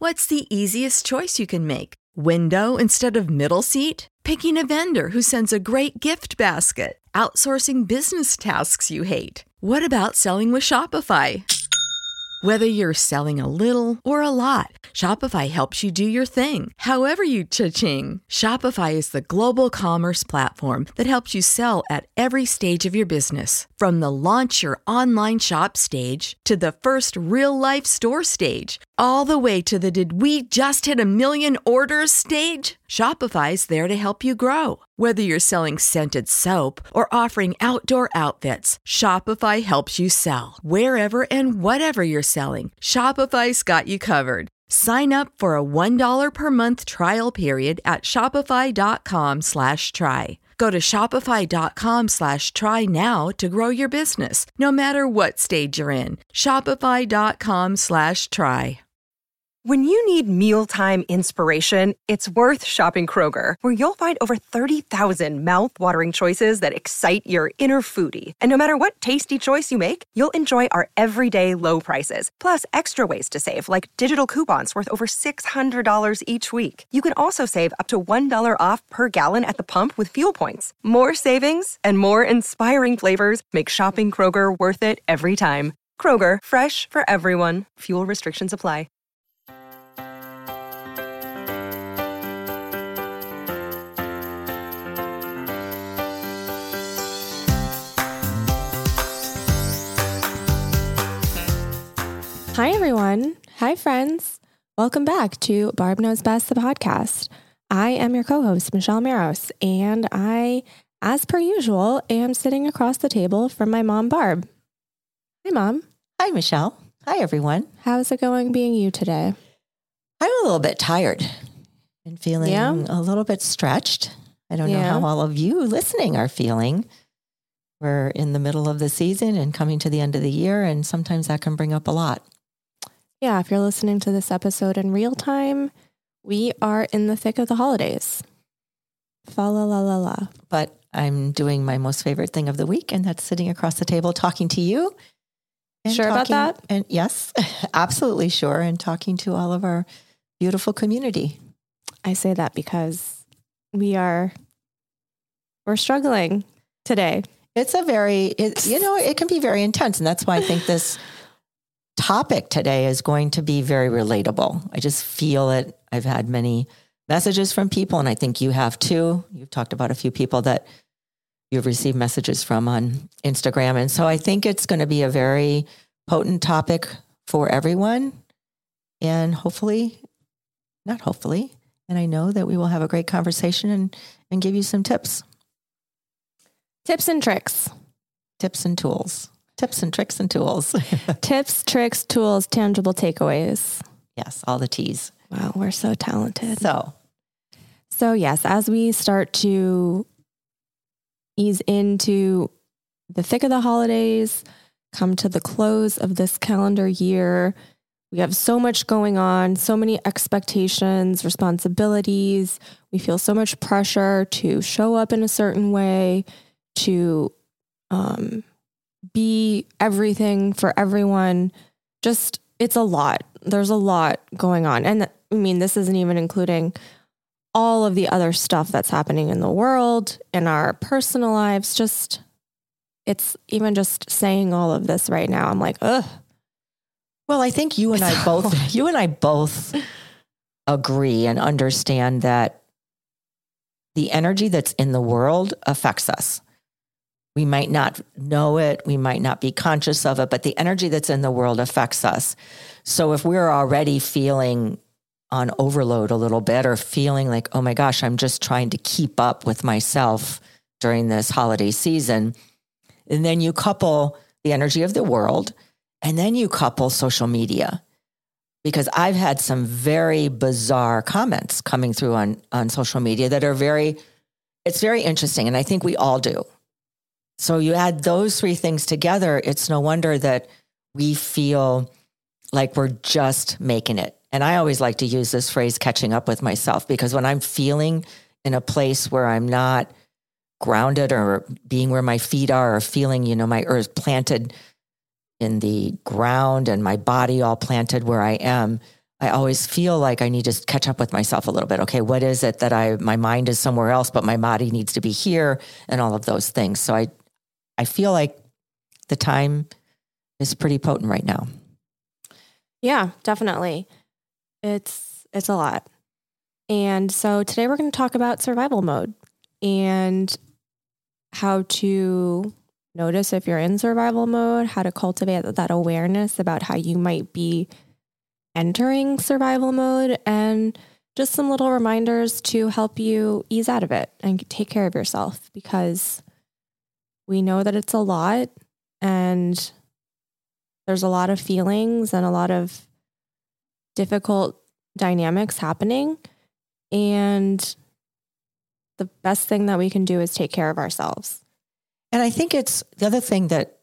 What's the easiest choice you can make? Window instead of middle seat? Picking a vendor who sends a great gift basket? Outsourcing business tasks you hate? What about selling with Shopify? Whether you're selling a little or a lot, Shopify helps you do your thing, however you cha-ching. Shopify is the global commerce platform that helps you sell at every stage of your business. From the launch your online shop stage to the first real-life store stage, all the way to the did we just hit a million orders stage. Shopify's there to help you grow. Whether you're selling scented soap or offering outdoor outfits, Shopify helps you sell. Wherever and whatever you're selling, Shopify's got you covered. Sign up for a $1 per month trial period at shopify.com/try. Go to shopify.com/try now to grow your business, no matter what stage you're in. Shopify.com/try. When you need mealtime inspiration, it's worth shopping Kroger, where you'll find over 30,000 mouth-watering choices that excite your inner foodie. And no matter what tasty choice you make, you'll enjoy our everyday low prices, plus extra ways to save, like digital coupons worth over $600 each week. You can also save up to $1 off per gallon at the pump with fuel points. More savings and more inspiring flavors make shopping Kroger worth it every time. Kroger, fresh for everyone. Fuel restrictions apply. Hi, everyone. Hi, friends. Welcome back to Barb Knows Best, the podcast. I am your co-host, Michelle Maros, and I, as per usual, am sitting across the table from my mom, Barb. Hi, Mom. Hi, Michelle. Hi, everyone. How's it going being you today? I'm a little bit tired and feeling a little bit stretched. I don't know how all of you listening are feeling. We're in the middle of the season and coming to the end of the year, and sometimes that can bring up a lot. Yeah, if you're listening to this episode in real time, we are in the thick of the holidays. Fa la la la la. But I'm doing my most favorite thing of the week, and that's sitting across the table talking to you. Sure about that? And yes, absolutely sure. And talking to all of our beautiful community. I say that because we're struggling today. It's it can be very intense. And that's why I think this topic today is going to be very relatable. I just feel it. I've had many messages from people, and I think you have too. You've talked about a few people that you've received messages from on Instagram. And so I think it's going to be a very potent topic for everyone. And and I know that we will have a great conversation and give you some tips. Tips and tricks. Tips and tools. Tips and tricks and tools. Tips, tricks, tools, tangible takeaways. Yes, all the T's. Wow, we're so talented. So yes, as we start to ease into the thick of the holidays, come to the close of this calendar year, we have so much going on, so many expectations, responsibilities. We feel so much pressure to show up in a certain way, to be everything for everyone. Just, it's a lot. There's a lot going on. And I mean, this isn't even including all of the other stuff that's happening in the world, in our personal lives. It's even just saying all of this right now, I'm like, ugh. Well, I think you and I both agree and understand that the energy that's in the world affects us. We might not know it. We might not be conscious of it, but the energy that's in the world affects us. So if we're already feeling on overload a little bit, or feeling like, oh my gosh, I'm just trying to keep up with myself during this holiday season, and then you couple the energy of the world, and then you couple social media. Because I've had some very bizarre comments coming through on social media that are it's very interesting. And I think we all do. So you add those three things together, it's no wonder that we feel like we're just making it. And I always like to use this phrase, catching up with myself, because when I'm feeling in a place where I'm not grounded or being where my feet are, or feeling, my earth planted in the ground and my body all planted where I am, I always feel like I need to catch up with myself a little bit. Okay, what is it that my mind is somewhere else, but my body needs to be here, and all of those things. So I feel like the time is pretty potent right now. Yeah, definitely. It's a lot. And so today we're going to talk about survival mode and how to notice if you're in survival mode, how to cultivate that awareness about how you might be entering survival mode, and just some little reminders to help you ease out of it and take care of yourself, because we know that it's a lot and there's a lot of feelings and a lot of difficult dynamics happening. And the best thing that we can do is take care of ourselves. And I think it's the other thing that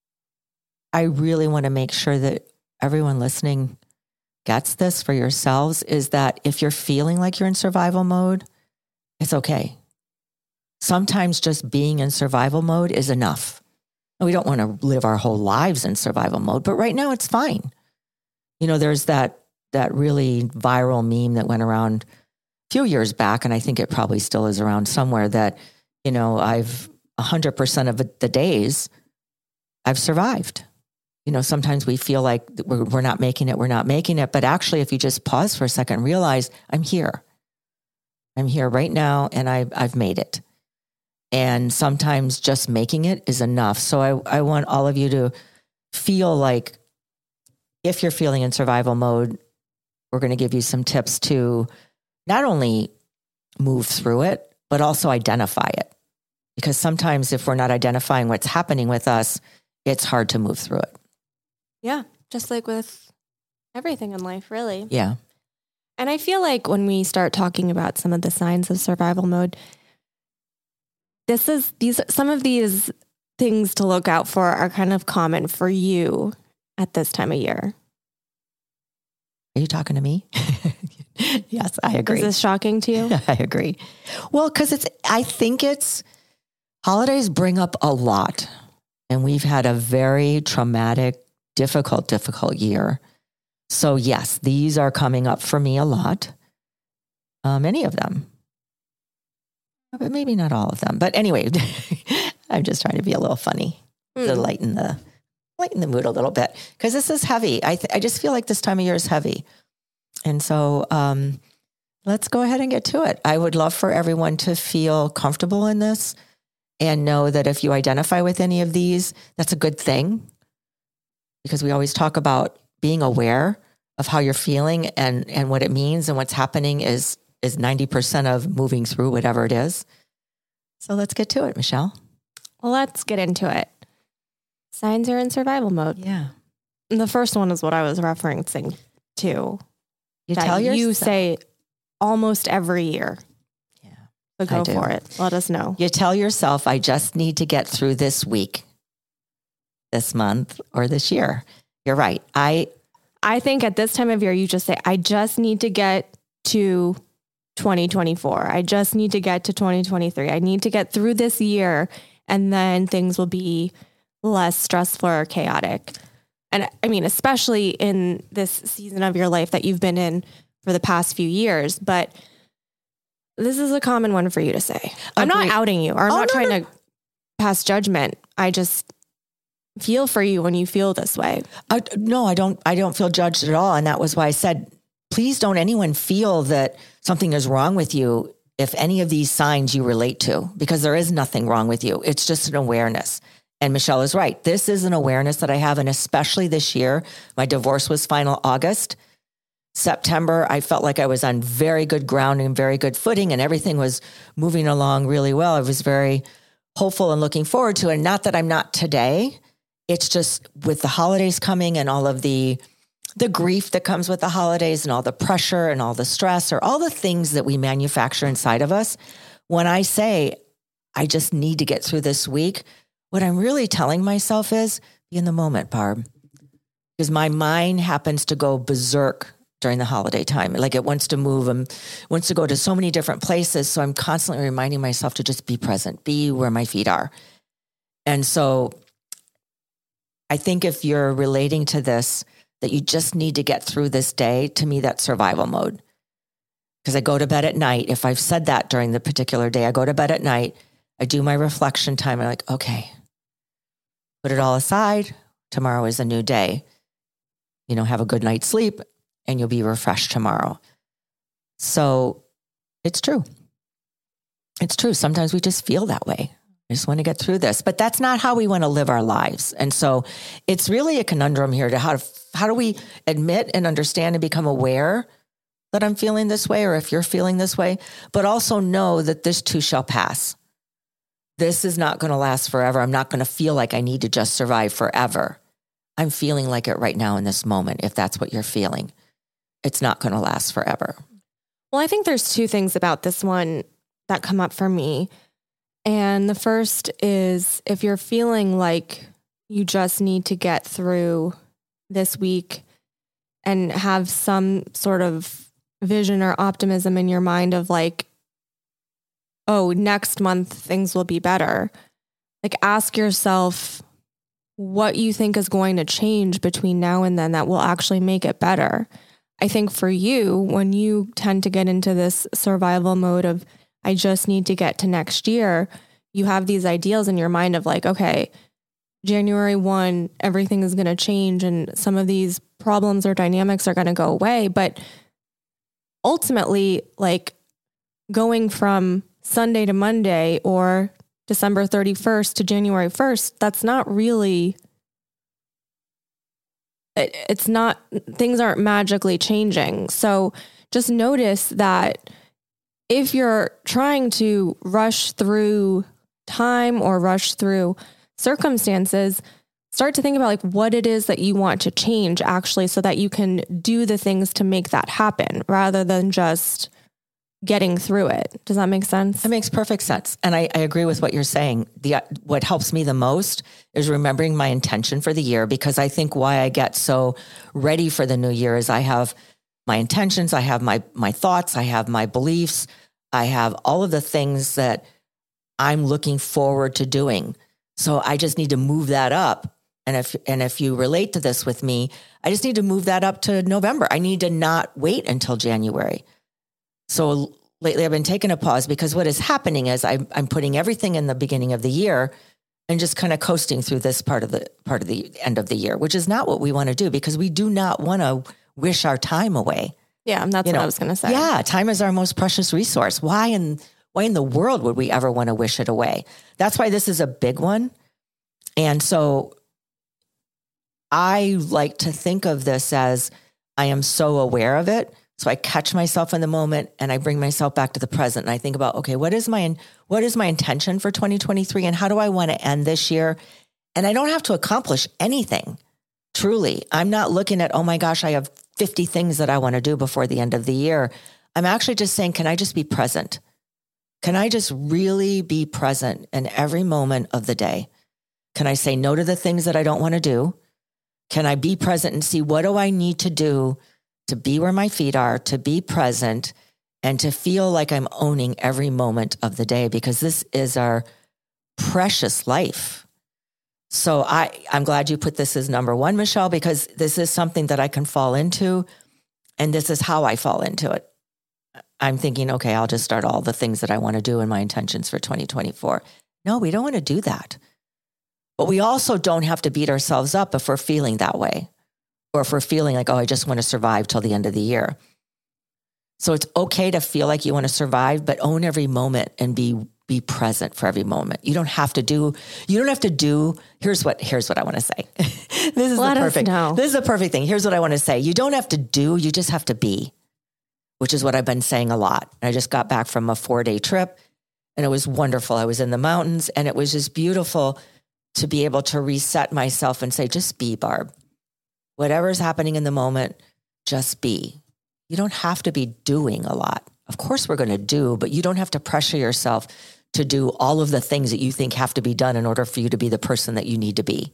I really want to make sure that everyone listening gets this for yourselves is that if you're feeling like you're in survival mode, it's okay. Sometimes just being in survival mode is enough. And we don't want to live our whole lives in survival mode, but right now it's fine. You know, there's that really viral meme that went around a few years back, and I think it probably still is around somewhere, that, you know, I've 100% of the days I've survived. You know, sometimes we feel like we're not making it. But actually, if you just pause for a second and realize, I'm here right now, and I've made it. And sometimes just making it is enough. So I want all of you to feel like, if you're feeling in survival mode, we're going to give you some tips to not only move through it, but also identify it. Because sometimes if we're not identifying what's happening with us, it's hard to move through it. Yeah, just like with everything in life, really. Yeah. And I feel like when we start talking about some of the signs of survival mode, some of these things to look out for are kind of common for you at this time of year. Are you talking to me? Yes, I agree. Is this shocking to you? I agree. Well, because I think holidays bring up a lot, and we've had a very traumatic, difficult year. So yes, these are coming up for me a lot. Many of them, but maybe not all of them. But anyway, I'm just trying to be a little funny to lighten the mood a little bit, because this is heavy. I just feel like this time of year is heavy. And so let's go ahead and get to it. I would love for everyone to feel comfortable in this and know that if you identify with any of these, that's a good thing, because we always talk about being aware of how you're feeling and what it means, and what's happening is 90% of moving through whatever it is. So let's get to it, Michelle. Well, let's get into it. Signs you're in survival mode. Yeah. And the first one is what I was referencing to. You say almost every year. Yeah. So go for it. Let us know. You tell yourself, I just need to get through this week, this month, or this year. You're right. I think at this time of year, you just say, I just need to get to 2024. I just need to get to 2023. I need to get through this year, and then things will be less stressful or chaotic. And I mean, especially in this season of your life that you've been in for the past few years, but this is a common one for you to say. I'm not outing you, or I'm not trying to pass judgment. I just feel for you when you feel this way. No, I don't feel judged at all. And that was why I said, please don't anyone feel that something is wrong with you if any of these signs you relate to, because there is nothing wrong with you. It's just an awareness. And Michelle is right. This is an awareness that I have. And especially this year, my divorce was final August. September, I felt like I was on very good ground and very good footing, and everything was moving along really well. I was very hopeful and looking forward to it. And not that I'm not today. It's just with the holidays coming and all of the grief that comes with the holidays and all the pressure and all the stress, or all the things that we manufacture inside of us. When I say, I just need to get through this week, what I'm really telling myself is, be in the moment, Barb. Because my mind happens to go berserk during the holiday time. Like it wants to move and wants to go to so many different places. So I'm constantly reminding myself to just be present, be where my feet are. And so I think if you're relating to this, that you just need to get through this day, to me, that's survival mode. Because I go to bed at night. If I've said that during the particular day, I go to bed at night, I do my reflection time. I'm like, okay, put it all aside. Tomorrow is a new day. Have a good night's sleep and you'll be refreshed tomorrow. So it's true. It's true. Sometimes we just feel that way. I just want to get through this, but that's not how we want to live our lives. And so it's really a conundrum here to how do we admit and understand and become aware that I'm feeling this way, or if you're feeling this way, but also know that this too shall pass. This is not going to last forever. I'm not going to feel like I need to just survive forever. I'm feeling like it right now in this moment. If that's what you're feeling, it's not going to last forever. Well, I think there's two things about this one that come up for me. And the first is, if you're feeling like you just need to get through this week and have some sort of vision or optimism in your mind of like, oh, next month things will be better. Like, ask yourself what you think is going to change between now and then that will actually make it better. I think for you, when you tend to get into this survival mode of, I just need to get to next year, you have these ideals in your mind of like, okay, January 1, everything is going to change and some of these problems or dynamics are going to go away. But ultimately, like, going from Sunday to Monday or December 31st to January 1st, that's not really, it's not, things aren't magically changing. So just notice that if you're trying to rush through time or rush through circumstances, start to think about like what it is that you want to change actually, so that you can do the things to make that happen rather than just getting through it. Does that make sense? It makes perfect sense. And I agree with what you're saying. What helps me the most is remembering my intention for the year, because I think why I get so ready for the new year is I have my intentions, I have my thoughts, I have my beliefs, I have all of the things that I'm looking forward to doing. So I just need to move that up. And if you relate to this with me, I just need to move that up to November. I need to not wait until January. So lately I've been taking a pause, because what is happening is I'm putting everything in the beginning of the year and just kind of coasting through this part of the end of the year, which is not what we want to do, because we do not want to wish our time away. Yeah, that's what I was going to say. Yeah, time is our most precious resource. Why in the world would we ever want to wish it away? That's why this is a big one. And so I like to think of this as I am so aware of it. So I catch myself in the moment and I bring myself back to the present. And I think about, okay, what is my intention for 2023? And how do I want to end this year? And I don't have to accomplish anything. Truly, I'm not looking at, oh my gosh, I have 50 things that I want to do before the end of the year. I'm actually just saying, can I just be present? Can I just really be present in every moment of the day? Can I say no to the things that I don't want to do? Can I be present and see, what do I need to do to be where my feet are, to be present, and to feel like I'm owning every moment of the day, because this is our precious life. So I'm glad you put this as number one, Michelle, because this is something that I can fall into, and this is how I fall into it. I'm thinking, okay, I'll just start all the things that I want to do and my intentions for 2024. No, we don't want to do that. But we also don't have to beat ourselves up if we're feeling that way, or if we're feeling like, oh, I just want to survive till the end of the year. So it's okay to feel like you want to survive, but own every moment and be present for every moment. You don't have to do, here's what I want to say. This is the perfect thing. Here's what I want to say. You don't have to do, you just have to be, which is what I've been saying a lot. I just got back from a 4-day trip and it was wonderful. I was in the mountains and it was just beautiful to be able to reset myself and say, just be, Barb. Whatever's happening in the moment, just be. You don't have to be doing a lot. Of course we're going to do, but you don't have to pressure yourself to do all of the things that you think have to be done in order for you to be the person that you need to be.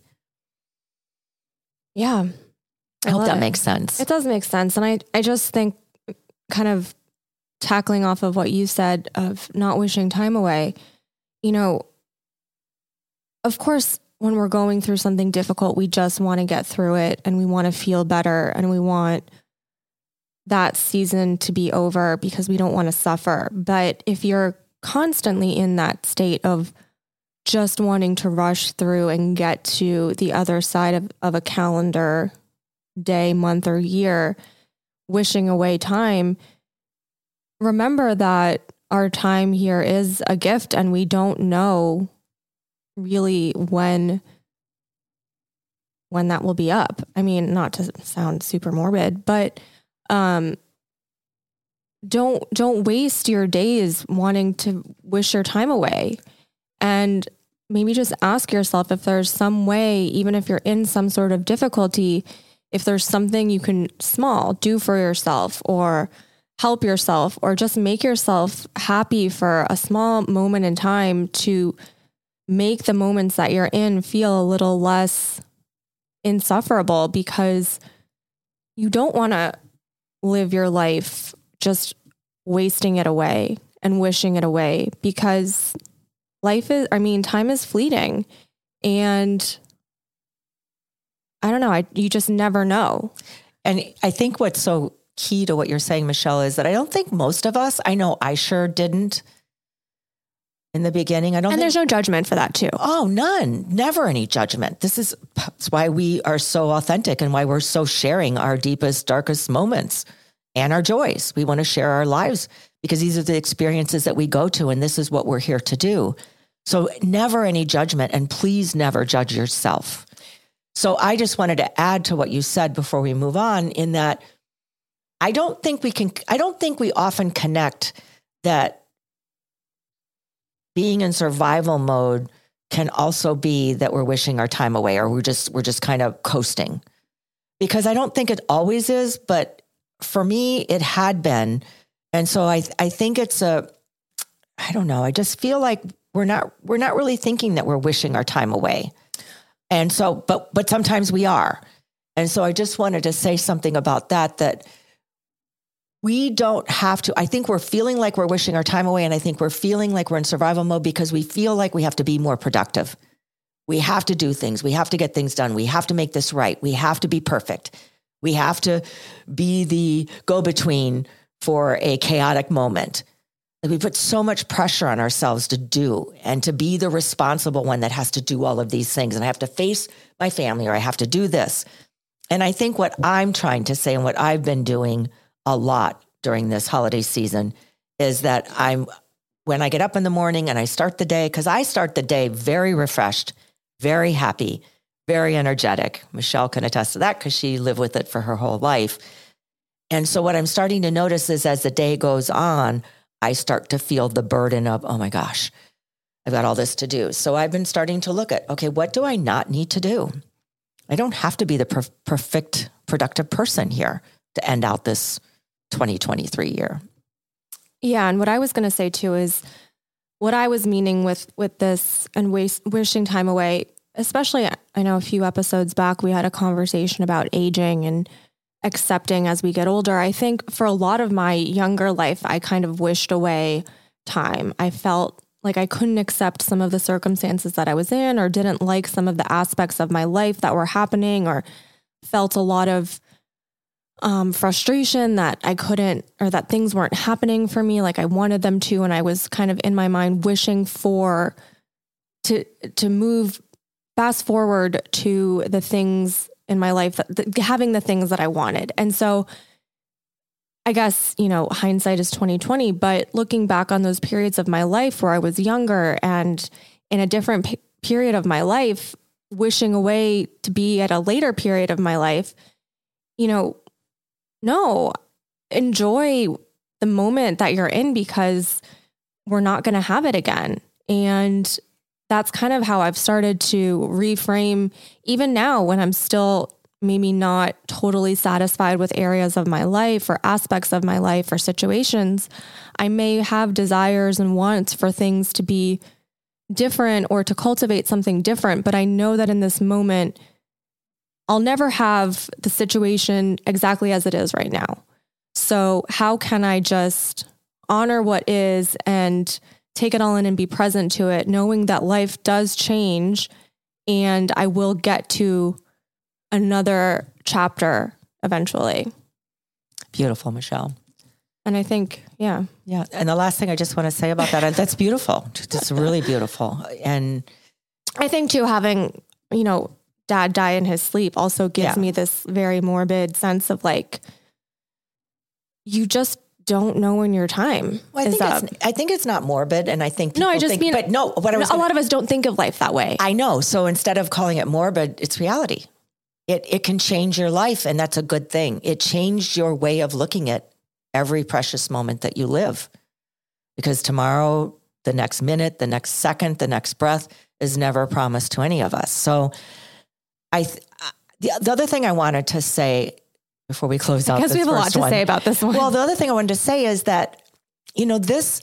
Yeah. I hope that makes sense. It does make sense. And I just think, kind of tackling off of what you said of not wishing time away, of course, when we're going through something difficult, we just want to get through it and we want to feel better and we want that season to be over because we don't want to suffer. But if you're constantly in that state of just wanting to rush through and get to the other side of a calendar day, month, or year, wishing away time, remember that our time here is a gift and we don't know really when that will be up. I mean, not to sound super morbid, but don't waste your days wanting to wish your time away. And maybe just ask yourself if there's some way, even if you're in some sort of difficulty, if there's something you can do for yourself or help yourself or just make yourself happy for a small moment in time to make the moments that you're in feel a little less insufferable, because you don't want to live your life just wasting it away and wishing it away, because time is fleeting, and I don't know, you just never know. And I think what's so key to what you're saying, Michelle, is that I don't think most of us, I know I sure didn't in the beginning. And there's no judgment for that too. Oh, none. Never any judgment. That's why we are so authentic and why we're so sharing our deepest, darkest moments and our joys. We want to share our lives because these are the experiences that we go to, and this is what we're here to do. So never any judgment, and please never judge yourself. So I just wanted to add to what you said before we move on, in that I don't think we often connect that being in survival mode can also be that we're wishing our time away, or we're just kind of coasting. Because I don't think it always is, but for me, it had been. And so I think it's I don't know, I just feel like we're not really thinking that we're wishing our time away. And so, but sometimes we are. And so I just wanted to say something about that we don't have to. I think we're feeling like we're wishing our time away. And I think we're feeling like we're in survival mode because we feel like we have to be more productive. We have to do things. We have to get things done. We have to make this right. We have to be perfect. We have to be the go-between for a chaotic moment. We put so much pressure on ourselves to do and to be the responsible one that has to do all of these things. And I have to face my family, or I have to do this. And I think what I'm trying to say, and what I've been doing a lot during this holiday season, is that when I get up in the morning and I start the day, because I start the day very refreshed, very happy, very energetic. Michelle can attest to that because she lived with it for her whole life. And so what I'm starting to notice is, as the day goes on, I start to feel the burden of, oh my gosh, I've got all this to do. So I've been starting to look at, okay, what do I not need to do? I don't have to be the perfect productive person here to end out this 2023 year. Yeah. And what I was going to say too is what I was meaning with this and wishing time away, especially, I know a few episodes back, we had a conversation about aging and accepting as we get older. I think for a lot of my younger life, I kind of wished away time. I felt like I couldn't accept some of the circumstances that I was in, or didn't like some of the aspects of my life that were happening, or felt a lot of frustration that I couldn't, or that things weren't happening for me like I wanted them to. And I was kind of in my mind wishing to move fast forward to the things in my life, having the things that I wanted. And so I guess, hindsight is 2020, but looking back on those periods of my life where I was younger and in a different period of my life, wishing away to be at a later period of my life, no, enjoy the moment that you're in, because we're not going to have it again. And that's kind of how I've started to reframe, even now when I'm still maybe not totally satisfied with areas of my life or aspects of my life or situations. I may have desires and wants for things to be different or to cultivate something different, but I know that in this moment, I'll never have the situation exactly as it is right now. So how can I just honor what is and take it all in and be present to it, knowing that life does change and I will get to another chapter eventually. Beautiful, Michelle. And I think, yeah. Yeah. And the last thing I just want to say about that, that's beautiful. It's really beautiful. And I think too, having, dad die in his sleep also gives me this very morbid sense of like, you just don't know when your time is up. I think it's not morbid. And I think, a lot of us don't think of life that way. I know. So instead of calling it morbid, it's reality. It can change your life. And that's a good thing. It changed your way of looking at every precious moment that you live, because tomorrow, the next minute, the next second, the next breath is never promised to any of us. So the other thing I wanted to say before we close out, because we have a lot to say about this one. Well, the other thing I wanted to say is that, you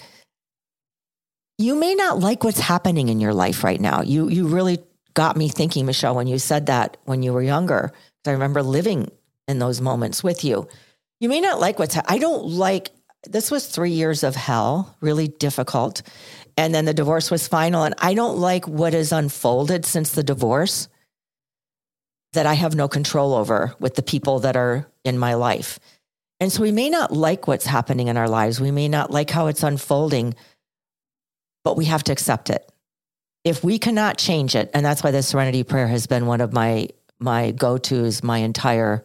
may not like what's happening in your life right now. You really got me thinking, Michelle, when you said that when you were younger, because I remember living in those moments with you. You may not like this was 3 years of hell, really difficult. And then the divorce was final. And I don't like what has unfolded since the divorce that I have no control over with the people that are in my life. And so we may not like what's happening in our lives. We may not like how it's unfolding, but we have to accept it. If we cannot change it, and that's why the Serenity Prayer has been one of my go-tos my entire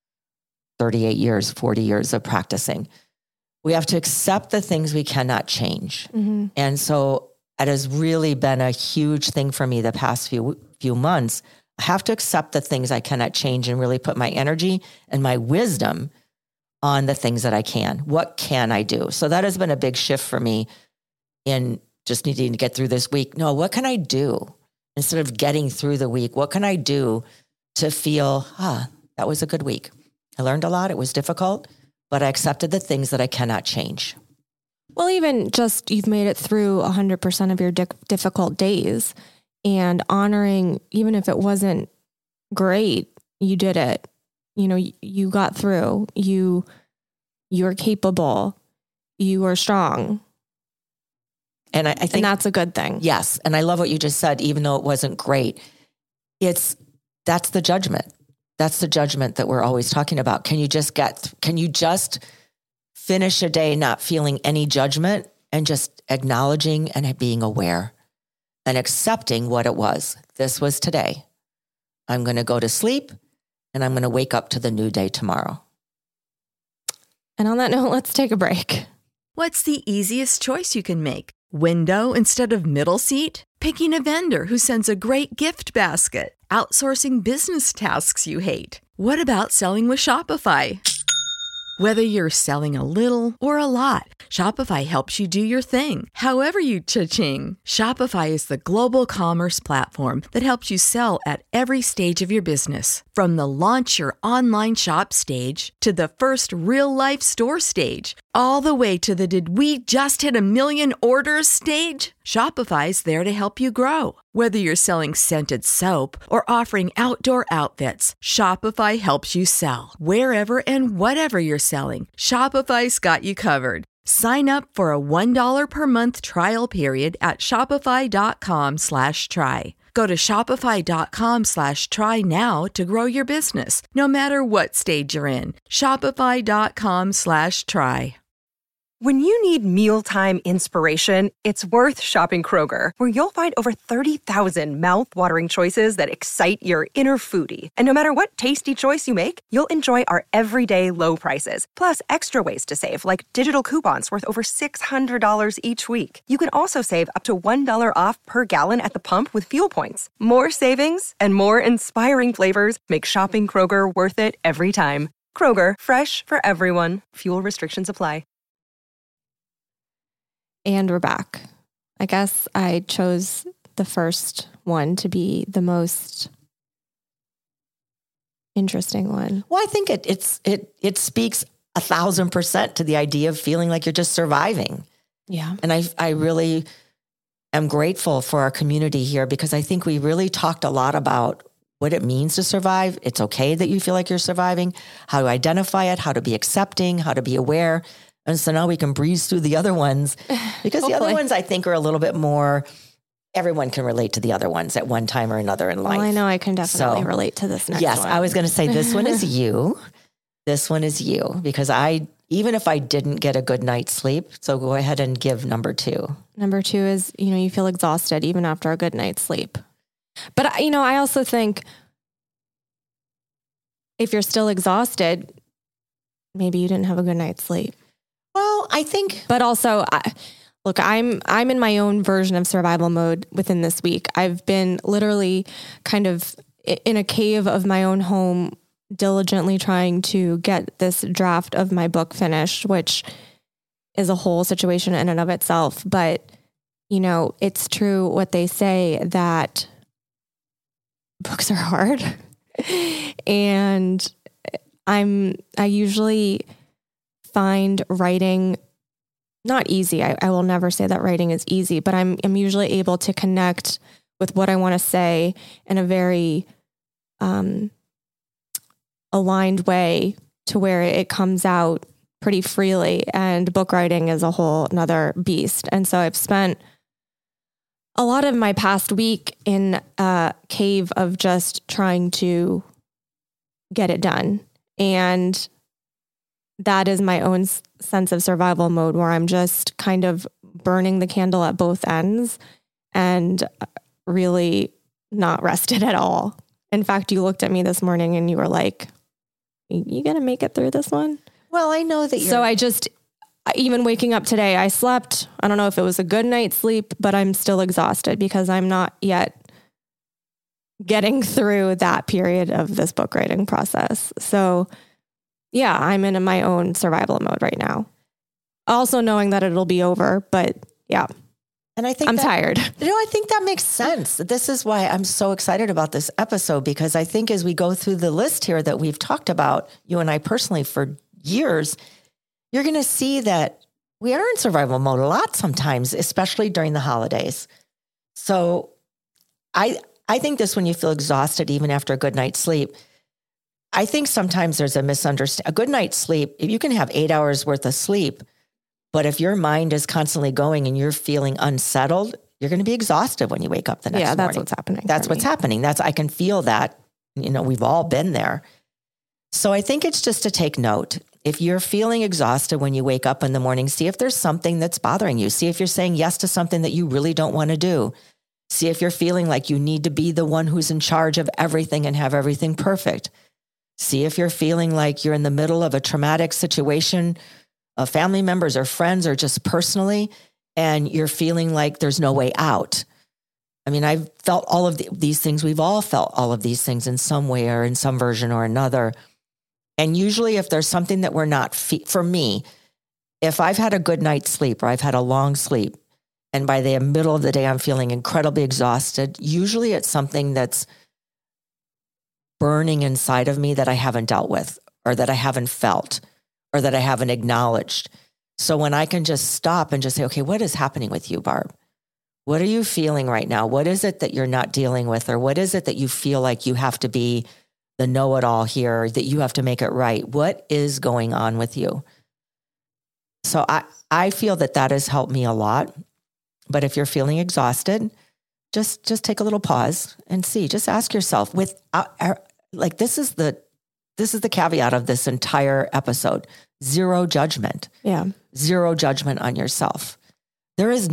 38 years, 40 years of practicing. We have to accept the things we cannot change. Mm-hmm. And so it has really been a huge thing for me the past few months. I have to accept the things I cannot change and really put my energy and my wisdom on the things that I can. What can I do? So that has been a big shift for me in just needing to get through this week. No, what can I do? Instead of getting through the week, what can I do to feel, that was a good week. I learned a lot. It was difficult, but I accepted the things that I cannot change. Well, even just you've made it through 100% of your difficult days, and honoring, even if it wasn't great, you did it. You got through. You're capable. You are strong. And I think that's a good thing. Yes. And I love what you just said, even though it wasn't great. That's the judgment. That's the judgment that we're always talking about. Can you just finish a day not feeling any judgment and just acknowledging and being aware and accepting what it was? This was today. I'm going to go to sleep and I'm going to wake up to the new day tomorrow. And on that note, let's take a break. What's the easiest choice you can make? Window instead of middle seat? Picking a vendor who sends a great gift basket? Outsourcing business tasks you hate? What about selling with Shopify? Whether you're selling a little or a lot, Shopify helps you do your thing, however you cha-ching. Shopify is the global commerce platform that helps you sell at every stage of your business. From the launch your online shop stage to the first real-life store stage, all the way to the did we just hit 1 million orders stage. Shopify's there to help you grow. Whether you're selling scented soap or offering outdoor outfits, Shopify helps you sell. Wherever and whatever you're selling, Shopify's got you covered. Sign up for a $1 per month trial period at shopify.com/try. Go to shopify.com/try now to grow your business, no matter what stage you're in. Shopify.com/try. When you need mealtime inspiration, it's worth shopping Kroger, where you'll find over 30,000 mouth-watering choices that excite your inner foodie. And no matter what tasty choice you make, you'll enjoy our everyday low prices, plus extra ways to save, like digital coupons worth over $600 each week. You can also save up to $1 off per gallon at the pump with fuel points. More savings and more inspiring flavors make shopping Kroger worth it every time. Kroger, fresh for everyone. Fuel restrictions apply. And we're back. I guess I chose the first one to be the most interesting one. Well, I think it speaks 1,000% to the idea of feeling like you're just surviving. Yeah. And I really am grateful for our community here, because I think we really talked a lot about what it means to survive. It's okay that you feel like you're surviving, how to identify it, how to be accepting, how to be aware. And so now we can breeze through the other ones, because the other ones I think are a little bit more everyone can relate to the other ones at one time or another in life. Well, I know I can definitely relate to this next one. Yes, I was going to say this one is you. This one is you, because even if I didn't get a good night's sleep, so go ahead and give number 2. Number 2 is, you feel exhausted even after a good night's sleep. But, I also think if you're still exhausted, maybe you didn't have a good night's sleep. Well, I think, but also, look, I'm in my own version of survival mode within this week. I've been literally kind of in a cave of my own home, diligently trying to get this draft of my book finished, which is a whole situation in and of itself. But, it's true what they say that books are hard. And I usually find writing not easy. I will never say that writing is easy, but I'm usually able to connect with what I want to say in a very aligned way to where it comes out pretty freely. And book writing is a whole another beast. And so I've spent a lot of my past week in a cave of just trying to get it done. And that is my own sense of survival mode, where I'm just kind of burning the candle at both ends and really not rested at all. In fact, you looked at me this morning and you were like, you going to make it through this one? Well, I know that So even waking up today, I slept. I don't know if it was a good night's sleep, but I'm still exhausted because I'm not yet getting through that period of this book writing process. So yeah, I'm in my own survival mode right now. Also knowing that it'll be over, but yeah. And I think I'm tired. I think that makes sense. This is why I'm so excited about this episode, because I think as we go through the list here that we've talked about, you and I personally for years, you're going to see that we are in survival mode a lot sometimes, especially during the holidays. So I think this, when you feel exhausted, even after a good night's sleep, I think sometimes there's a misunderstanding. A good night's sleep, if you can have 8 hours worth of sleep, but if your mind is constantly going and you're feeling unsettled, you're going to be exhausted when you wake up the next morning. Yeah, that's what's happening. That's what's happening. I can feel that. We've all been there. So I think it's just to take note. If you're feeling exhausted when you wake up in the morning, see if there's something that's bothering you. See if you're saying yes to something that you really don't want to do. See if you're feeling like you need to be the one who's in charge of everything and have everything perfect. See if you're feeling like you're in the middle of a traumatic situation of family members or friends or just personally, and you're feeling like there's no way out. I mean, I've felt all of these things. We've all felt all of these things in some way or in some version or another. And usually if there's something that we're not, for me, if I've had a good night's sleep or I've had a long sleep, and by the middle of the day I'm feeling incredibly exhausted, usually it's something that's burning inside of me that I haven't dealt with, or that I haven't felt, or that I haven't acknowledged. So when I can just stop and just say, okay, what is happening with you, Barb? What are you feeling right now? What is it that you're not dealing with? Or what is it that you feel like you have to be the know-it-all here, that you have to make it right? What is going on with you? So I feel that has helped me a lot. But if you're feeling exhausted, just take a little pause and see. Just ask yourself, this is the caveat of this entire episode: zero judgment. Yeah, zero judgment on yourself. There is.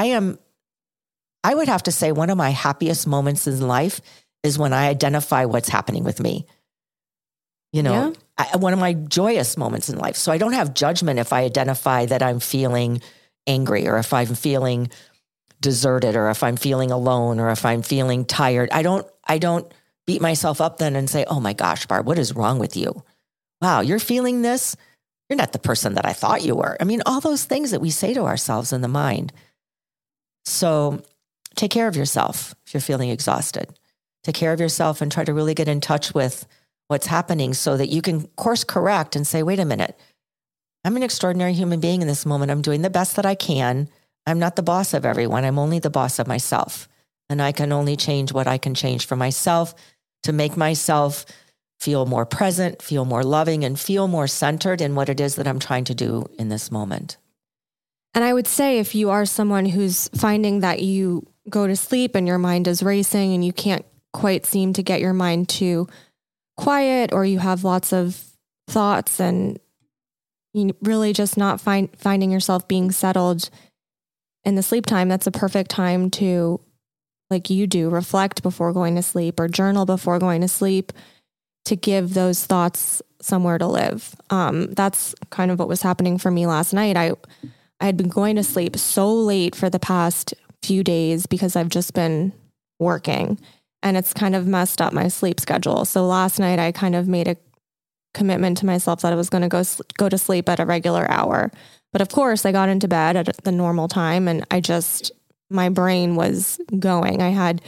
I would have to say one of my happiest moments in life is when I identify what's happening with me. One of my joyous moments in life. So I don't have judgment if I identify that I'm feeling angry, or if I'm feeling deserted, or if I'm feeling alone, or if I'm feeling tired. I don't beat myself up then and say, oh my gosh, Barb, what is wrong with you? Wow, you're feeling this? You're not the person that I thought you were. I mean, all those things that we say to ourselves in the mind. So take care of yourself if you're feeling exhausted. Take care of yourself and try to really get in touch with what's happening so that you can course correct and say, wait a minute, I'm an extraordinary human being in this moment. I'm doing the best that I can. I'm not the boss of everyone. I'm only the boss of myself. And I can only change what I can change for myself to make myself feel more present, feel more loving, and feel more centered in what it is that I'm trying to do in this moment. And I would say if you are someone who's finding that you go to sleep and your mind is racing and you can't quite seem to get your mind to quiet, or you have lots of thoughts and you really just not finding yourself being settled in the sleep time, that's a perfect time to, like you do, reflect before going to sleep or journal before going to sleep to give those thoughts somewhere to live. That's kind of what was happening for me last night. I had been going to sleep so late for the past few days because I've just been working, and it's kind of messed up my sleep schedule. So last night I kind of made a commitment to myself that I was going to go to sleep at a regular hour. But of course I got into bed at the normal time, and my brain was going. I had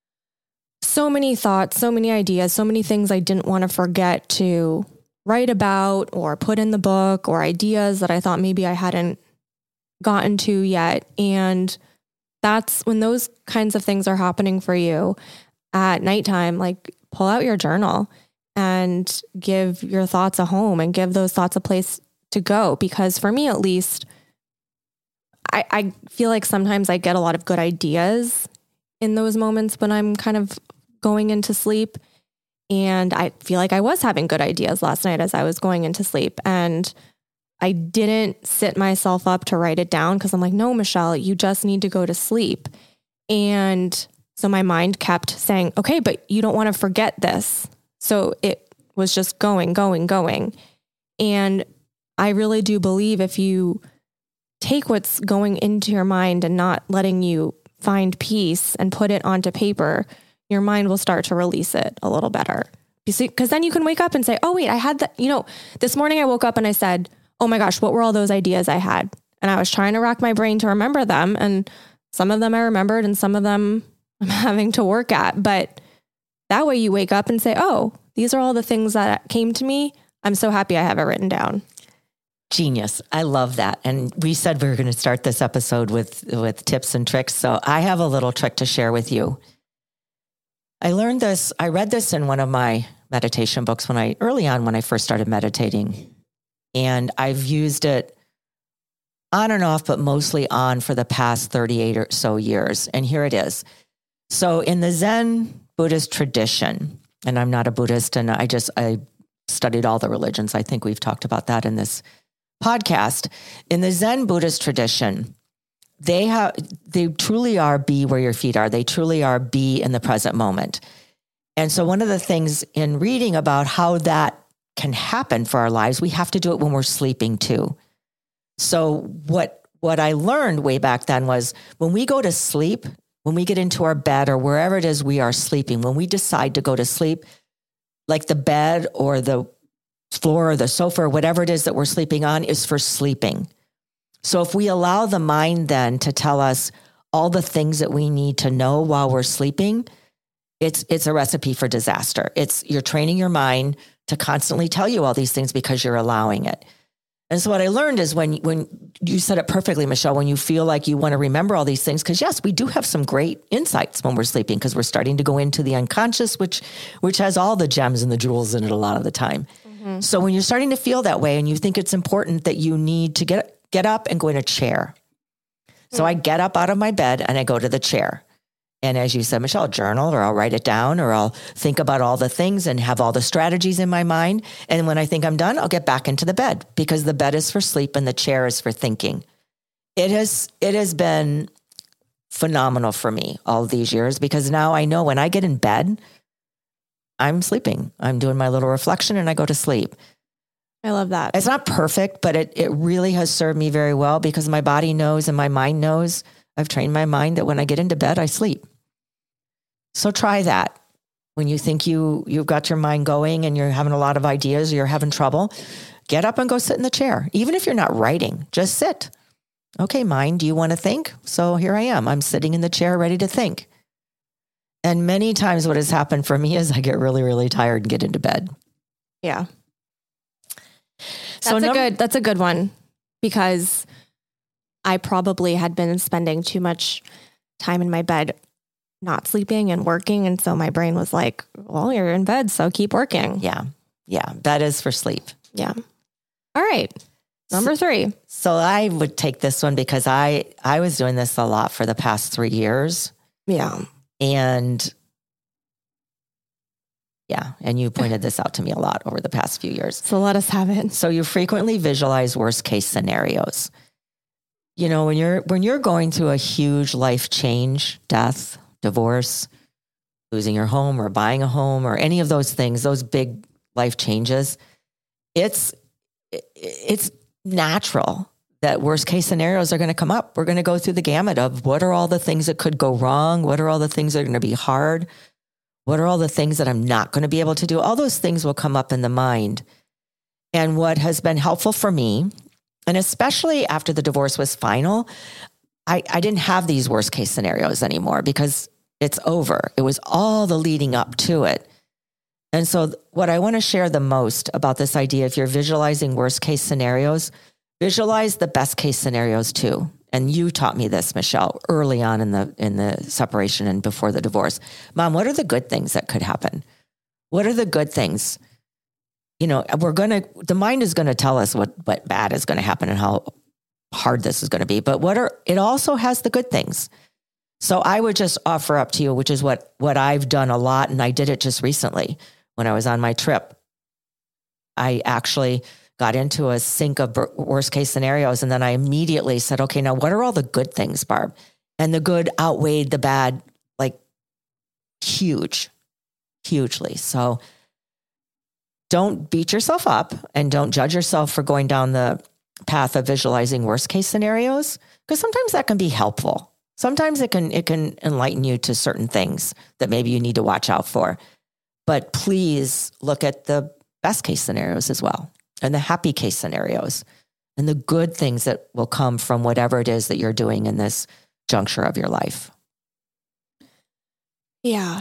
so many thoughts, so many ideas, so many things I didn't want to forget to write about or put in the book, or ideas that I thought maybe I hadn't gotten to yet. And that's when those kinds of things are happening for you at nighttime, like pull out your journal and give your thoughts a home and give those thoughts a place to go. Because for me, at least, I feel like sometimes I get a lot of good ideas in those moments when I'm kind of going into sleep. And I feel like I was having good ideas last night as I was going into sleep. And I didn't sit myself up to write it down because I'm like, no, Michelle, you just need to go to sleep. And so my mind kept saying, okay, but you don't want to forget this. So it was just going. And I really do believe if you take what's going into your mind and not letting you find peace and put it onto paper, your mind will start to release it a little better. Because then you can wake up and say, oh, wait, I had that. This morning I woke up and I said, oh my gosh, what were all those ideas I had? And I was trying to rack my brain to remember them. And some of them I remembered and some of them I'm having to work at. But that way you wake up and say, oh, these are all the things that came to me. I'm so happy I have it written down. Genius. I love that. And we said we were going to start this episode with tips and tricks. So I have a little trick to share with you. I read this in one of my meditation books early on when I first started meditating. And I've used it on and off, but mostly on for the past 38 or so years. And here it is. So in the Zen Buddhist tradition, and I'm not a Buddhist, and I studied all the religions. I think we've talked about that in this podcast. In the Zen Buddhist tradition, they truly are be where your feet are. They truly are be in the present moment. And so one of the things in reading about how that can happen for our lives, we have to do it when we're sleeping too. So what I learned way back then was when we go to sleep, when we get into our bed or wherever it is we are sleeping, when we decide to go to sleep, like the bed or the floor or the sofa or whatever it is that we're sleeping on is for sleeping. So if we allow the mind then to tell us all the things that we need to know while we're sleeping, it's a recipe for disaster. You're training your mind to constantly tell you all these things because you're allowing it. And so what I learned is when you said it perfectly, Michelle, when you feel like you want to remember all these things, because yes, we do have some great insights when we're sleeping because we're starting to go into the unconscious, which has all the gems and the jewels in it a lot of the time. Mm-hmm. So when you're starting to feel that way and you think it's important that you need to get up and go in a chair. Mm-hmm. So I get up out of my bed and I go to the chair. And as you said, Michelle, I'll journal or I'll write it down or I'll think about all the things and have all the strategies in my mind. And when I think I'm done, I'll get back into the bed because the bed is for sleep and the chair is for thinking. It has been phenomenal for me all these years because now I know when I get in bed, I'm sleeping. I'm doing my little reflection and I go to sleep. I love that. It's not perfect, but it really has served me very well because my body knows and my mind knows. I've trained my mind that when I get into bed, I sleep. So try that. When you think you've got your mind going and you're having a lot of ideas or you're having trouble, get up and go sit in the chair. Even if you're not writing, just sit. Okay, mind, do you want to think? So here I am. I'm sitting in the chair ready to think. And many times what has happened for me is I get really, really tired and get into bed. Yeah. That's a good one because I probably had been spending too much time in my bed not sleeping and working. And so my brain was like, well, you're in bed, so keep working. Yeah. Yeah. Bed is for sleep. Yeah. All right. Number 3. So I would take this one because I was doing this a lot for the past 3 years. Yeah. And you pointed this out to me a lot over the past few years. So let us have it. So you frequently visualize worst case scenarios. You know, when you're going through a huge life change, death, divorce, losing your home or buying a home or any of those things, those big life changes, it's natural that worst case scenarios are going to come up. We're going to go through the gamut of what are all the things that could go wrong? What are all the things that are going to be hard? What are all the things that I'm not going to be able to do? All those things will come up in the mind. And what has been helpful for me, and especially after the divorce was final, I didn't have these worst case scenarios anymore because it's over. It was all the leading up to it. And so what I want to share the most about this idea, if you're visualizing worst case scenarios, visualize the best case scenarios too. And you taught me this, Michelle, early on in the separation and before the divorce. Mom, what are the good things that could happen? What are the good things? You know, the mind is going to tell us what bad is going to happen and how hard this is going to be. But it also has the good things. So I would just offer up to you, which is what I've done a lot. And I did it just recently when I was on my trip. I actually got into a sink of worst case scenarios. And then I immediately said, okay, now what are all the good things, Barb? And the good outweighed the bad, like hugely. So don't beat yourself up and don't judge yourself for going down the path of visualizing worst case scenarios, because sometimes that can be helpful. Sometimes it can enlighten you to certain things that maybe you need to watch out for. But please look at the best case scenarios as well, and the happy case scenarios, and the good things that will come from whatever it is that you're doing in this juncture of your life. Yeah.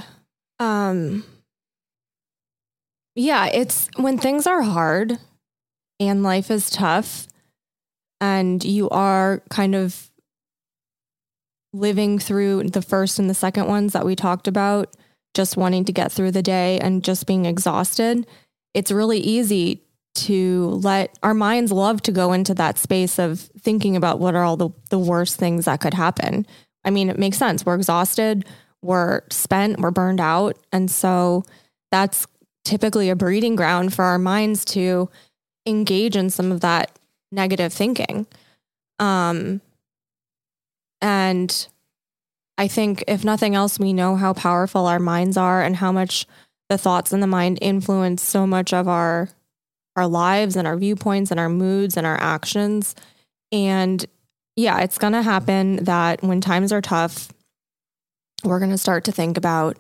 Yeah, it's when things are hard and life is tough and you are kind of living through the first and the second ones that we talked about, just wanting to get through the day and just being exhausted, it's really easy to let our minds love to go into that space of thinking about what are all the worst things that could happen. I mean, it makes sense. We're exhausted, we're spent, we're burned out. And so that's typically a breeding ground for our minds to engage in some of that negative thinking. And I think if nothing else, we know how powerful our minds are and how much the thoughts in the mind influence so much of our lives and our viewpoints and our moods and our actions. And yeah, it's going to happen that when times are tough, we're going to start to think about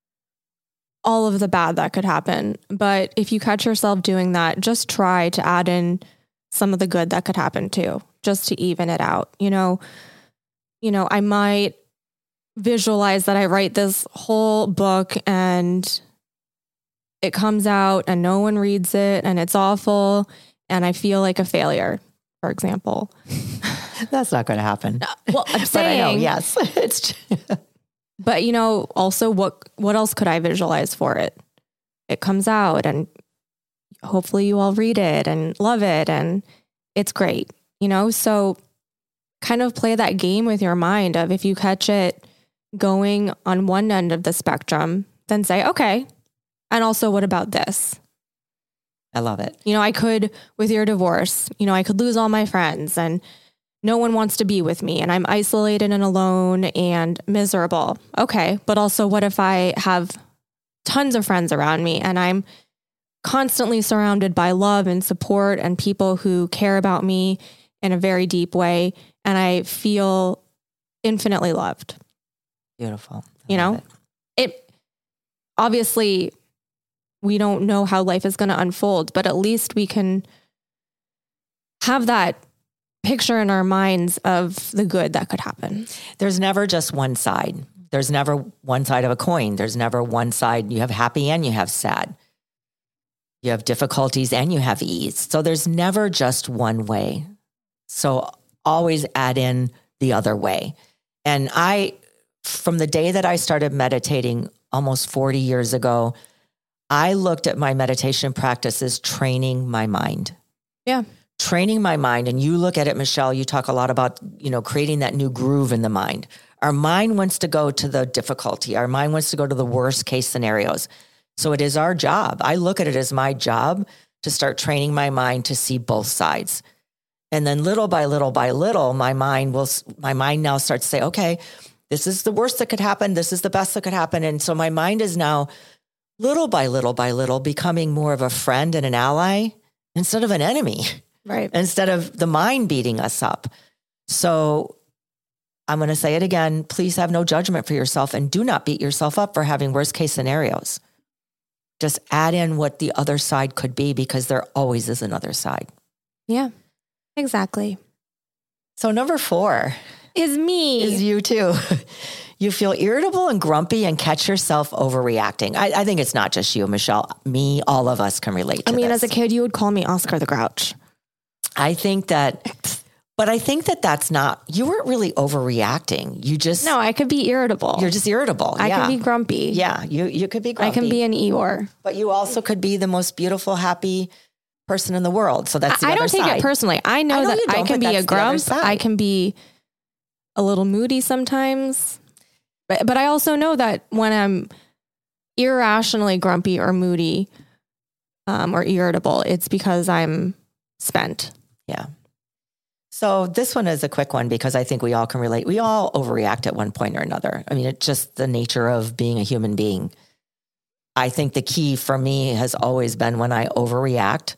all of the bad that could happen. But if you catch yourself doing that, just try to add in some of the good that could happen too, just to even it out. You know, I might visualize that I write this whole book and it comes out and no one reads it and it's awful and I feel like a failure, for example. That's not going to happen. Well, I'm saying, but I know, yes, it's. But also what else could I visualize for it? It comes out and hopefully you all read it and love it and it's great, so kind of play that game with your mind of if you catch it going on one end of the spectrum, then say, okay, and also what about this? I love it. I could, with your divorce, I could lose all my friends and no one wants to be with me and I'm isolated and alone and miserable. Okay. But also what if I have tons of friends around me and I'm constantly surrounded by love and support and people who care about me in a very deep way. And I feel infinitely loved. Beautiful. It obviously we don't know how life is going to unfold, but at least we can have that picture in our minds of the good that could happen. There's never just one side. There's never one side of a coin. There's never one side. You have happy and you have sad. You have difficulties and you have ease. So there's never just one way. So always add in the other way. And from the day that I started meditating almost 40 years ago, I looked at my meditation practice as training my mind. Yeah. Training my mind. And you look at it, Michelle, you talk a lot about, creating that new groove in the mind. Our mind wants to go to the difficulty. Our mind wants to go to the worst case scenarios. So it is our job. I look at it as my job to start training my mind to see both sides. And then little by little by little, my mind now starts to say, okay, this is the worst that could happen. This is the best that could happen. And so my mind is now little by little becoming more of a friend and an ally instead of an enemy. Right. Instead of the mind beating us up. So I'm going to say it again. Please have no judgment for yourself and do not beat yourself up for having worst case scenarios. Just add in what the other side could be, because there always is another side. Yeah, exactly. So number 4 is me. Is you too. You feel irritable and grumpy and catch yourself overreacting. I think it's not just you, Michelle. Me, all of us can relate to this. As a kid, you would call me Oscar the Grouch. I think that's not, you weren't really overreacting. You just... No, I could be irritable. You're just irritable. I can be grumpy. Yeah, you could be grumpy. I can be an Eeyore. But you also could be the most beautiful, happy person in the world. So that's the I other side. don't take it personally. I know that I can be a grump. I can be a little moody sometimes. But I also know that when I'm irrationally grumpy or moody or irritable, it's because I'm spent. Yeah. So this one is a quick one because I think we all can relate. We all overreact at one point or another. I mean, it's just the nature of being a human being. I think the key for me has always been when I overreact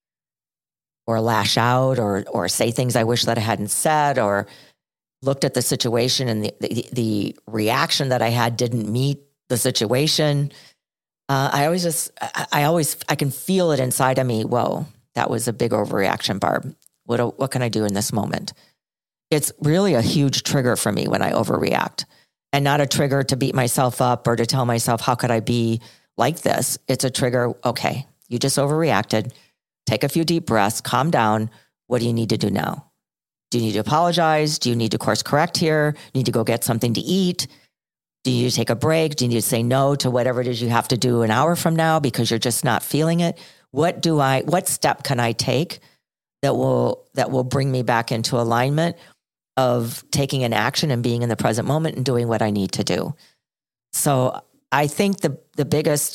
or lash out or say things I wish that I hadn't said, or looked at the situation and the reaction that I had didn't meet the situation. I can feel it inside of me. Whoa, that was a big overreaction, Barb. What can I do in this moment? It's really a huge trigger for me when I overreact, and not a trigger to beat myself up or to tell myself, how could I be like this? It's a trigger. Okay, you just overreacted. Take a few deep breaths, calm down. What do you need to do now? Do you need to apologize? Do you need to course correct here? Need to go get something to eat? Do you need to take a break? Do you need to say no to whatever it is you have to do an hour from now because you're just not feeling it? What step can I take that will bring me back into alignment of taking an action and being in the present moment and doing what I need to do? So I think the biggest,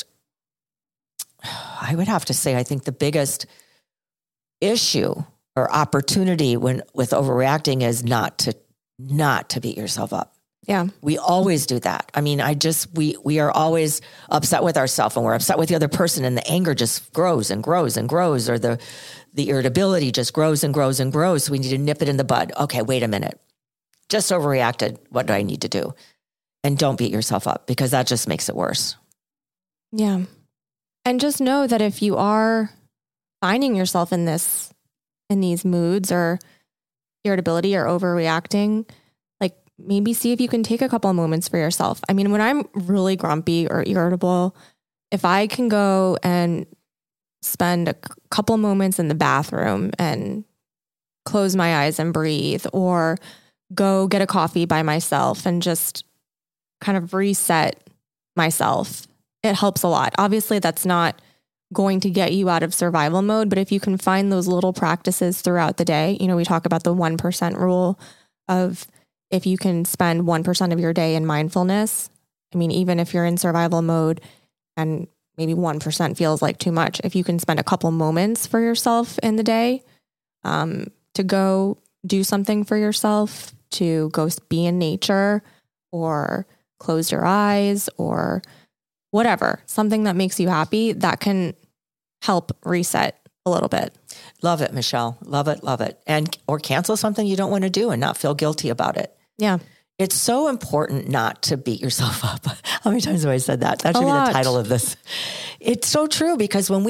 I would have to say, I think the biggest issue or opportunity with overreacting is not to beat yourself up. Yeah. We always do that. I mean, we are always upset with ourselves, and we're upset with the other person, and the anger just grows and grows and grows, or the irritability just grows and grows and grows. So we need to nip it in the bud. Okay, wait a minute. Just overreacted. What do I need to do? And don't beat yourself up, because that just makes it worse. Yeah. And just know that if you are finding yourself in these moods or irritability or overreacting, maybe see if you can take a couple of moments for yourself. I mean, when I'm really grumpy or irritable, if I can go and spend a couple moments in the bathroom and close my eyes and breathe, or go get a coffee by myself and just kind of reset myself, it helps a lot. Obviously, that's not going to get you out of survival mode, but if you can find those little practices throughout the day, we talk about the 1% rule of, if you can spend 1% of your day in mindfulness, I mean, even if you're in survival mode and maybe 1% feels like too much, if you can spend a couple moments for yourself in the day, to go do something for yourself, to go be in nature or close your eyes or whatever, something that makes you happy, that can help reset a little bit. Love it, Michelle. Love it. Love it. Or cancel something you don't want to do and not feel guilty about it. Yeah. It's so important not to beat yourself up. How many times have I said that? That should be the title of this. It's so true, because when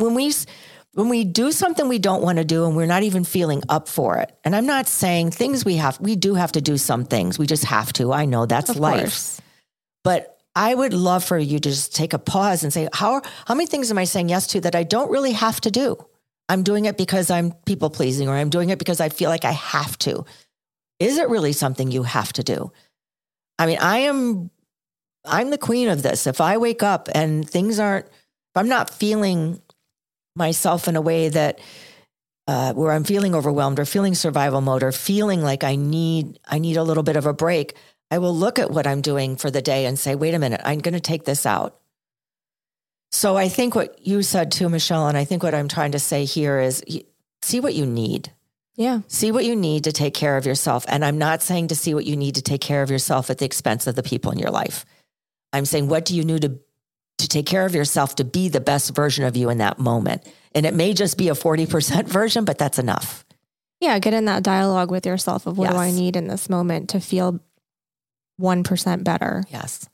we do something we don't want to do and we're not even feeling up for it. And I'm not saying we do have to do some things. We just have to. I know that's life. Course. But I would love for you to just take a pause and say, how many things am I saying yes to that I don't really have to do? I'm doing it because I'm people pleasing, or I'm doing it because I feel like I have to. Is it really something you have to do? I mean, I'm the queen of this. If I wake up and if I'm not feeling myself in a way that, where I'm feeling overwhelmed or feeling survival mode or feeling like I need a little bit of a break, I will look at what I'm doing for the day and say, wait a minute, I'm going to take this out. So I think what you said too, Michelle, and I think what I'm trying to say here is see what you need. Yeah. See what you need to take care of yourself. And I'm not saying to see what you need to take care of yourself at the expense of the people in your life. I'm saying, what do you need to take care of yourself to be the best version of you in that moment? And it may just be a 40% version, but that's enough. Yeah. Get in that dialogue with yourself of what do I Yes. need in this moment to feel 1% better. Yes.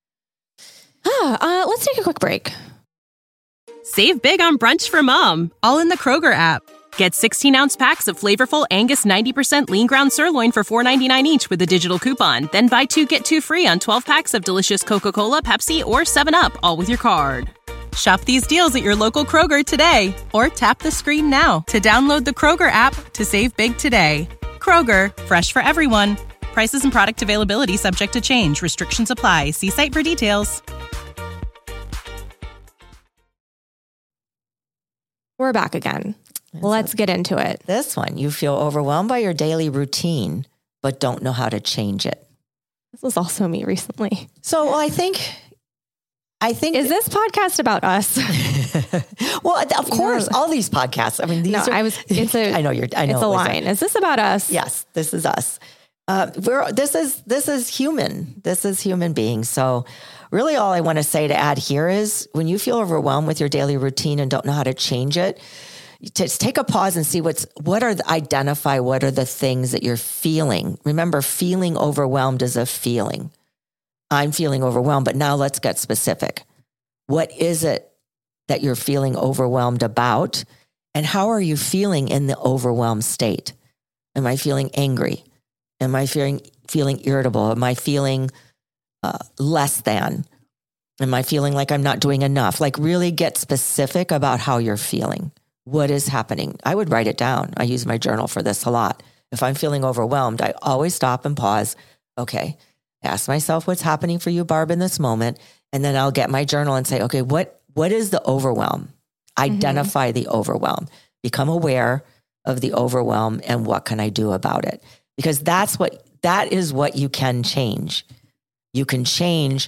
Let's take a quick break. Save big on brunch for mom, all in the Kroger app. Get 16-ounce packs of flavorful Angus 90% lean ground sirloin for $4.99 each with a digital coupon. Then buy 2, get 2 free on 12 packs of delicious Coca-Cola, Pepsi, or 7-Up, all with your card. Shop these deals at your local Kroger today, or tap the screen now to download the Kroger app to save big today. Kroger, fresh for everyone. Prices and product availability subject to change. Restrictions apply. See site for details. We're back again. Let's get into it. This one, you feel overwhelmed by your daily routine, but don't know how to change it. This was also me recently. So I think Is this podcast about us? well, of course, all these podcasts. I mean, these are. I know. It's a line. Is this about us? Yes, this is us. This is human. This is human beings. So really all I want to say to add here is when you feel overwhelmed with your daily routine and don't know how to change it, just take a pause and see identify what are the things that you're feeling. Remember, feeling overwhelmed is a feeling. I'm feeling overwhelmed, but now let's get specific. What is it that you're feeling overwhelmed about? And how are you feeling in the overwhelmed state? Am I feeling angry? Am I feeling irritable? Am I feeling less than? Am I feeling like I'm not doing enough? Like really get specific about how you're feeling. What is happening? I would write it down. I use my journal for this a lot. If I'm feeling overwhelmed, I always stop and pause. Okay, ask myself what's happening for you, Barb, in this moment. And then I'll get my journal and say, okay, what is the overwhelm? Identify the overwhelm. Become aware of the overwhelm and what can I do about it? Because that is what you can change. You can change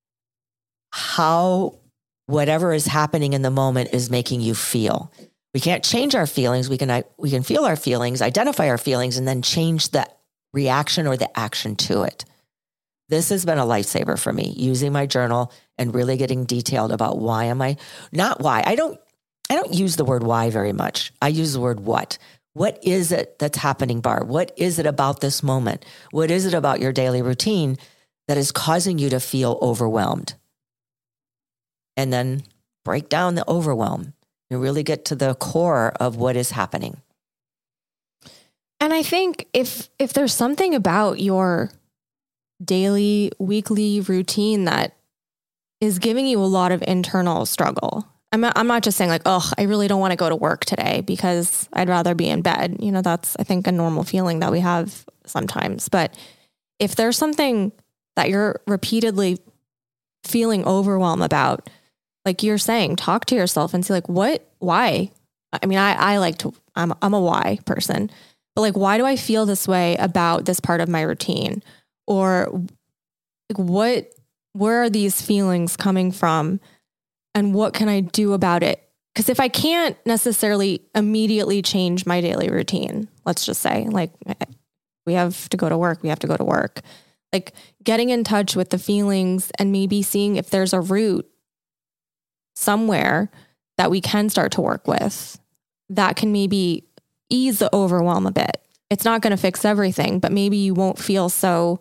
how whatever is happening in the moment is making you feel. We can't change our feelings. We can feel our feelings, identify our feelings, and then change the reaction or the action to it. This has been a lifesaver for me, using my journal and really getting detailed about not why. I don't use the word why very much. I use the word what. What is it that's happening, Barb? What is it about this moment? What is it about your daily routine that is causing you to feel overwhelmed? And then break down the overwhelm and really get to the core of what is happening. And I think if there's something about your daily, weekly routine that is giving you a lot of internal struggle, I'm not just saying like, oh, I really don't want to go to work today because I'd rather be in bed. You know, that's, I think, a normal feeling that we have sometimes. But if there's something that you're repeatedly feeling overwhelmed about, like you're saying, talk to yourself and see like, why? I mean, I'm a why person, but like, why do I feel this way about this part of my routine? Or like, where are these feelings coming from? And what can I do about it? Because if I can't necessarily immediately change my daily routine, let's just say like we have to go to work, like getting in touch with the feelings and maybe seeing if there's a root somewhere that we can start to work with that can maybe ease the overwhelm a bit. It's not going to fix everything, but maybe you won't feel so,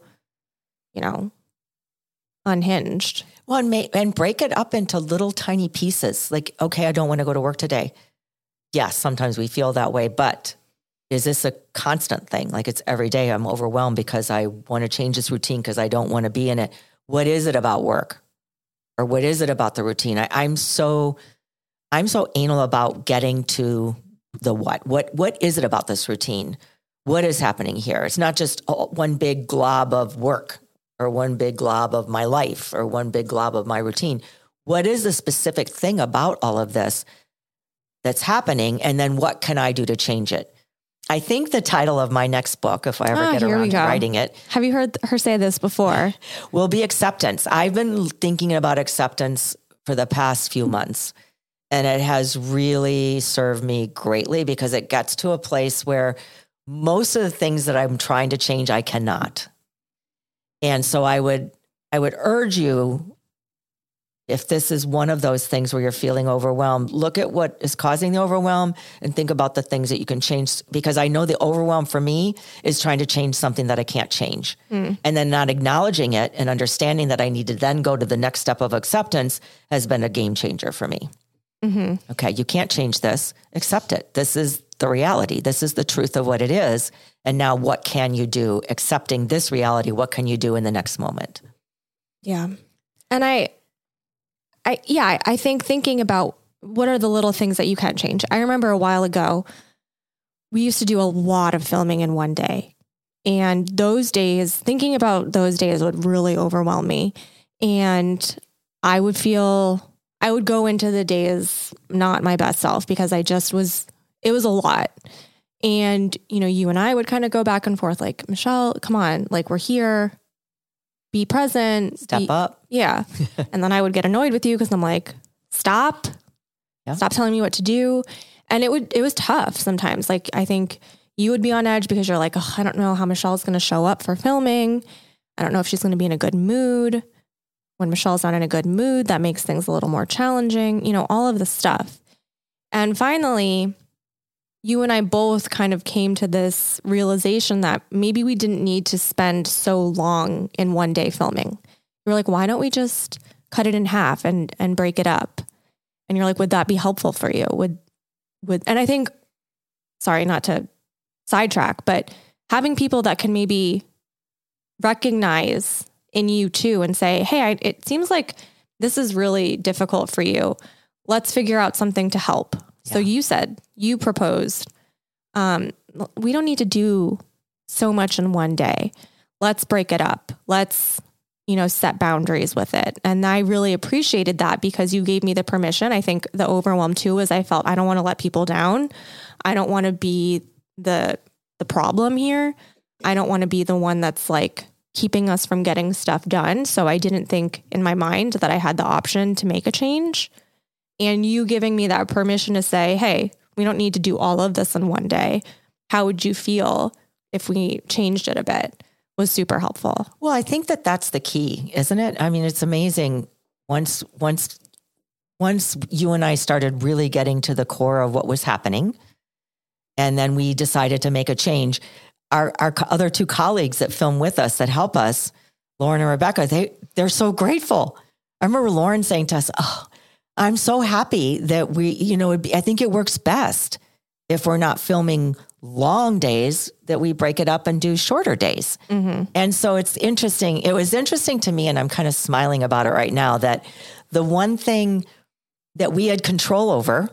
unhinged. Well, and break it up into little tiny pieces. Like, okay, I don't want to go to work today. Yes, sometimes we feel that way, but is this a constant thing? Like it's every day I'm overwhelmed because I want to change this routine because I don't want to be in it. What is it about work? Or what is it about the routine? I'm so anal about getting to the what. What is it about this routine? What is happening here? It's not just one big glob of work or one big glob of my life or one big glob of my routine. What is the specific thing about all of this that's happening? And then what can I do to change it? I think the title of my next book, if I ever get around to writing it. Have you heard her say this before? Will be acceptance. I've been thinking about acceptance for the past few months, and it has really served me greatly because it gets to a place where most of the things that I'm trying to change, I cannot. And so I would urge you, if this is one of those things where you're feeling overwhelmed, look at what is causing the overwhelm and think about the things that you can change. Because I know the overwhelm for me is trying to change something that I can't change. And then not acknowledging it and understanding that I need to then go to the next step of acceptance has been a game changer for me. Okay, you can't change this. Accept it. This is the reality. This is the truth of what it is. And now what can you do? Accepting this reality, what can you do in the next moment? Yeah. And I think thinking about what are the little things that you can change. I remember a while ago, we used to do a lot of filming in one day. And those days, thinking about those days would really overwhelm me. And I would go into the days not my best self because it was a lot. And, you and I would kind of go back and forth like, Michelle, come on, like we're here. Be present. Step up. Yeah. And then I would get annoyed with you because I'm like, stop telling me what to do. And it was tough sometimes. Like, I think you would be on edge because you're like, oh, I don't know how Michelle's going to show up for filming. I don't know if she's going to be in a good mood. When Michelle's not in a good mood, that makes things a little more challenging, all of the stuff. And finally, you and I both kind of came to this realization that maybe we didn't need to spend so long in one day filming. We were like, why don't we just cut it in half and break it up? And you're like, would that be helpful for you? And I think, sorry, not to sidetrack, but having people that can maybe recognize in you too and say, hey, it seems like this is really difficult for you. Let's figure out something to help. So you proposed, we don't need to do so much in one day. Let's break it up. Let's, set boundaries with it. And I really appreciated that because you gave me the permission. I think the overwhelm too is I felt I don't want to let people down. I don't want to be the problem here. I don't want to be the one that's like keeping us from getting stuff done. So I didn't think in my mind that I had the option to make a change. And you giving me that permission to say, hey, we don't need to do all of this in one day. How would you feel if we changed it a bit? Was super helpful. Well, I think that that's the key, isn't it? I mean, it's amazing. Once you and I started really getting to the core of what was happening, and then we decided to make a change, our other two colleagues that film with us, that help us, Lauren and Rebecca, they're so grateful. I remember Lauren saying to us, oh, I'm so happy that I think it works best if we're not filming long days, that we break it up and do shorter days. And so it's interesting. It was interesting to me, and I'm kind of smiling about it right now, that the one thing that we had control over,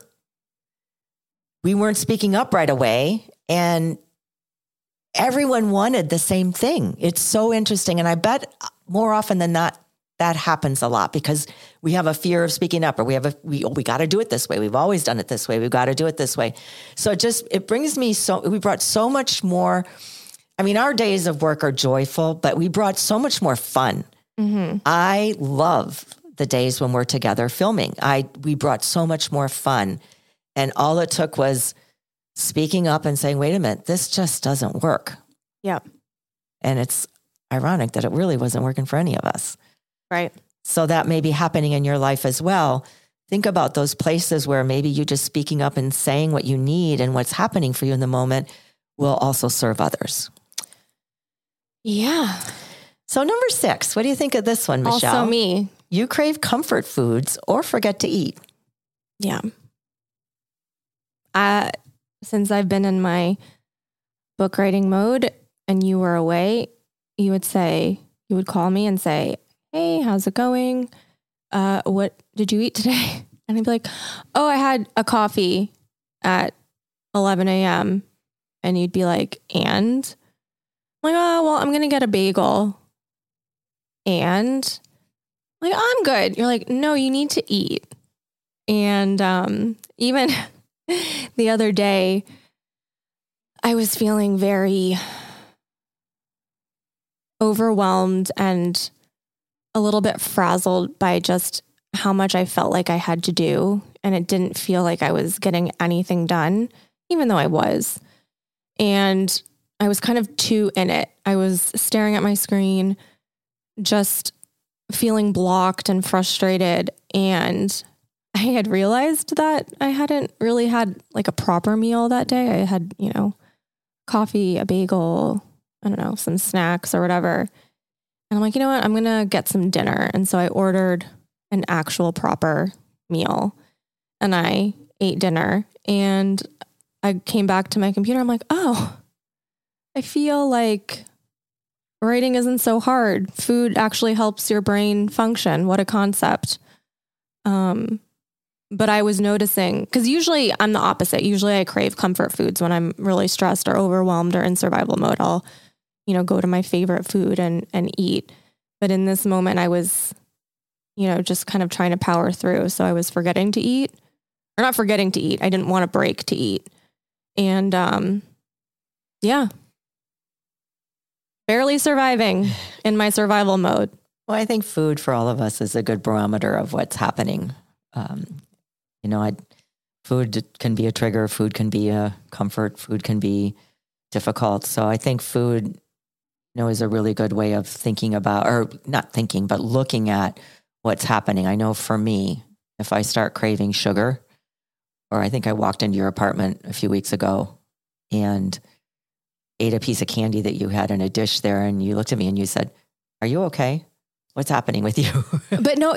we weren't speaking up right away, and everyone wanted the same thing. It's so interesting. And I bet more often than not, that happens a lot because we have a fear of speaking up, or we got to do it this way. We've always done it this way. We've got to do it this way. So it brings me we brought so much more. I mean, our days of work are joyful, but we brought so much more fun. I love the days when we're together filming. We brought so much more fun, and all it took was speaking up and saying, wait a minute, this just doesn't work. Yep. And it's ironic that it really wasn't working for any of us. Right. So that may be happening in your life as well. Think about those places where maybe you just speaking up and saying what you need and what's happening for you in the moment will also serve others. Yeah. So number 6, what do you think of this one, Michelle? Also me. You crave comfort foods or forget to eat. Yeah. Since I've been in my book writing mode and you were away, you would call me and say, hey, how's it going? What did you eat today? And I'd be like, oh, I had a coffee at 11 a.m. And you'd be like, and? I'm like, oh, well, I'm going to get a bagel. And like, I'm good. You're like, no, you need to eat. And even the other day, I was feeling very overwhelmed and a little bit frazzled by just how much I felt like I had to do. And it didn't feel like I was getting anything done, even though I was. And I was kind of too in it. I was staring at my screen, just feeling blocked and frustrated. And I had realized that I hadn't really had like a proper meal that day. I had, coffee, a bagel, I don't know, some snacks or whatever. And I'm like, you know what? I'm going to get some dinner. And so I ordered an actual proper meal and I ate dinner and I came back to my computer. I'm like, oh, I feel like writing isn't so hard. Food actually helps your brain function. What a concept. But I was noticing, because usually I'm the opposite. Usually I crave comfort foods when I'm really stressed or overwhelmed or in survival mode. I'll, go to my favorite food and eat. But in this moment, I was, just kind of trying to power through. So I was forgetting to eat, or not forgetting to eat. I didn't want a break to eat. And barely surviving in my survival mode. Well, I think food for all of us is a good barometer of what's happening. Food can be a trigger. Food can be a comfort. Food can be difficult. So I think food, is a really good way of thinking about, or not thinking, but looking at what's happening. I know for me, if I start craving sugar, or I think I walked into your apartment a few weeks ago and ate a piece of candy that you had in a dish there, and you looked at me and you said, "Are you okay? What's happening with you?" But no,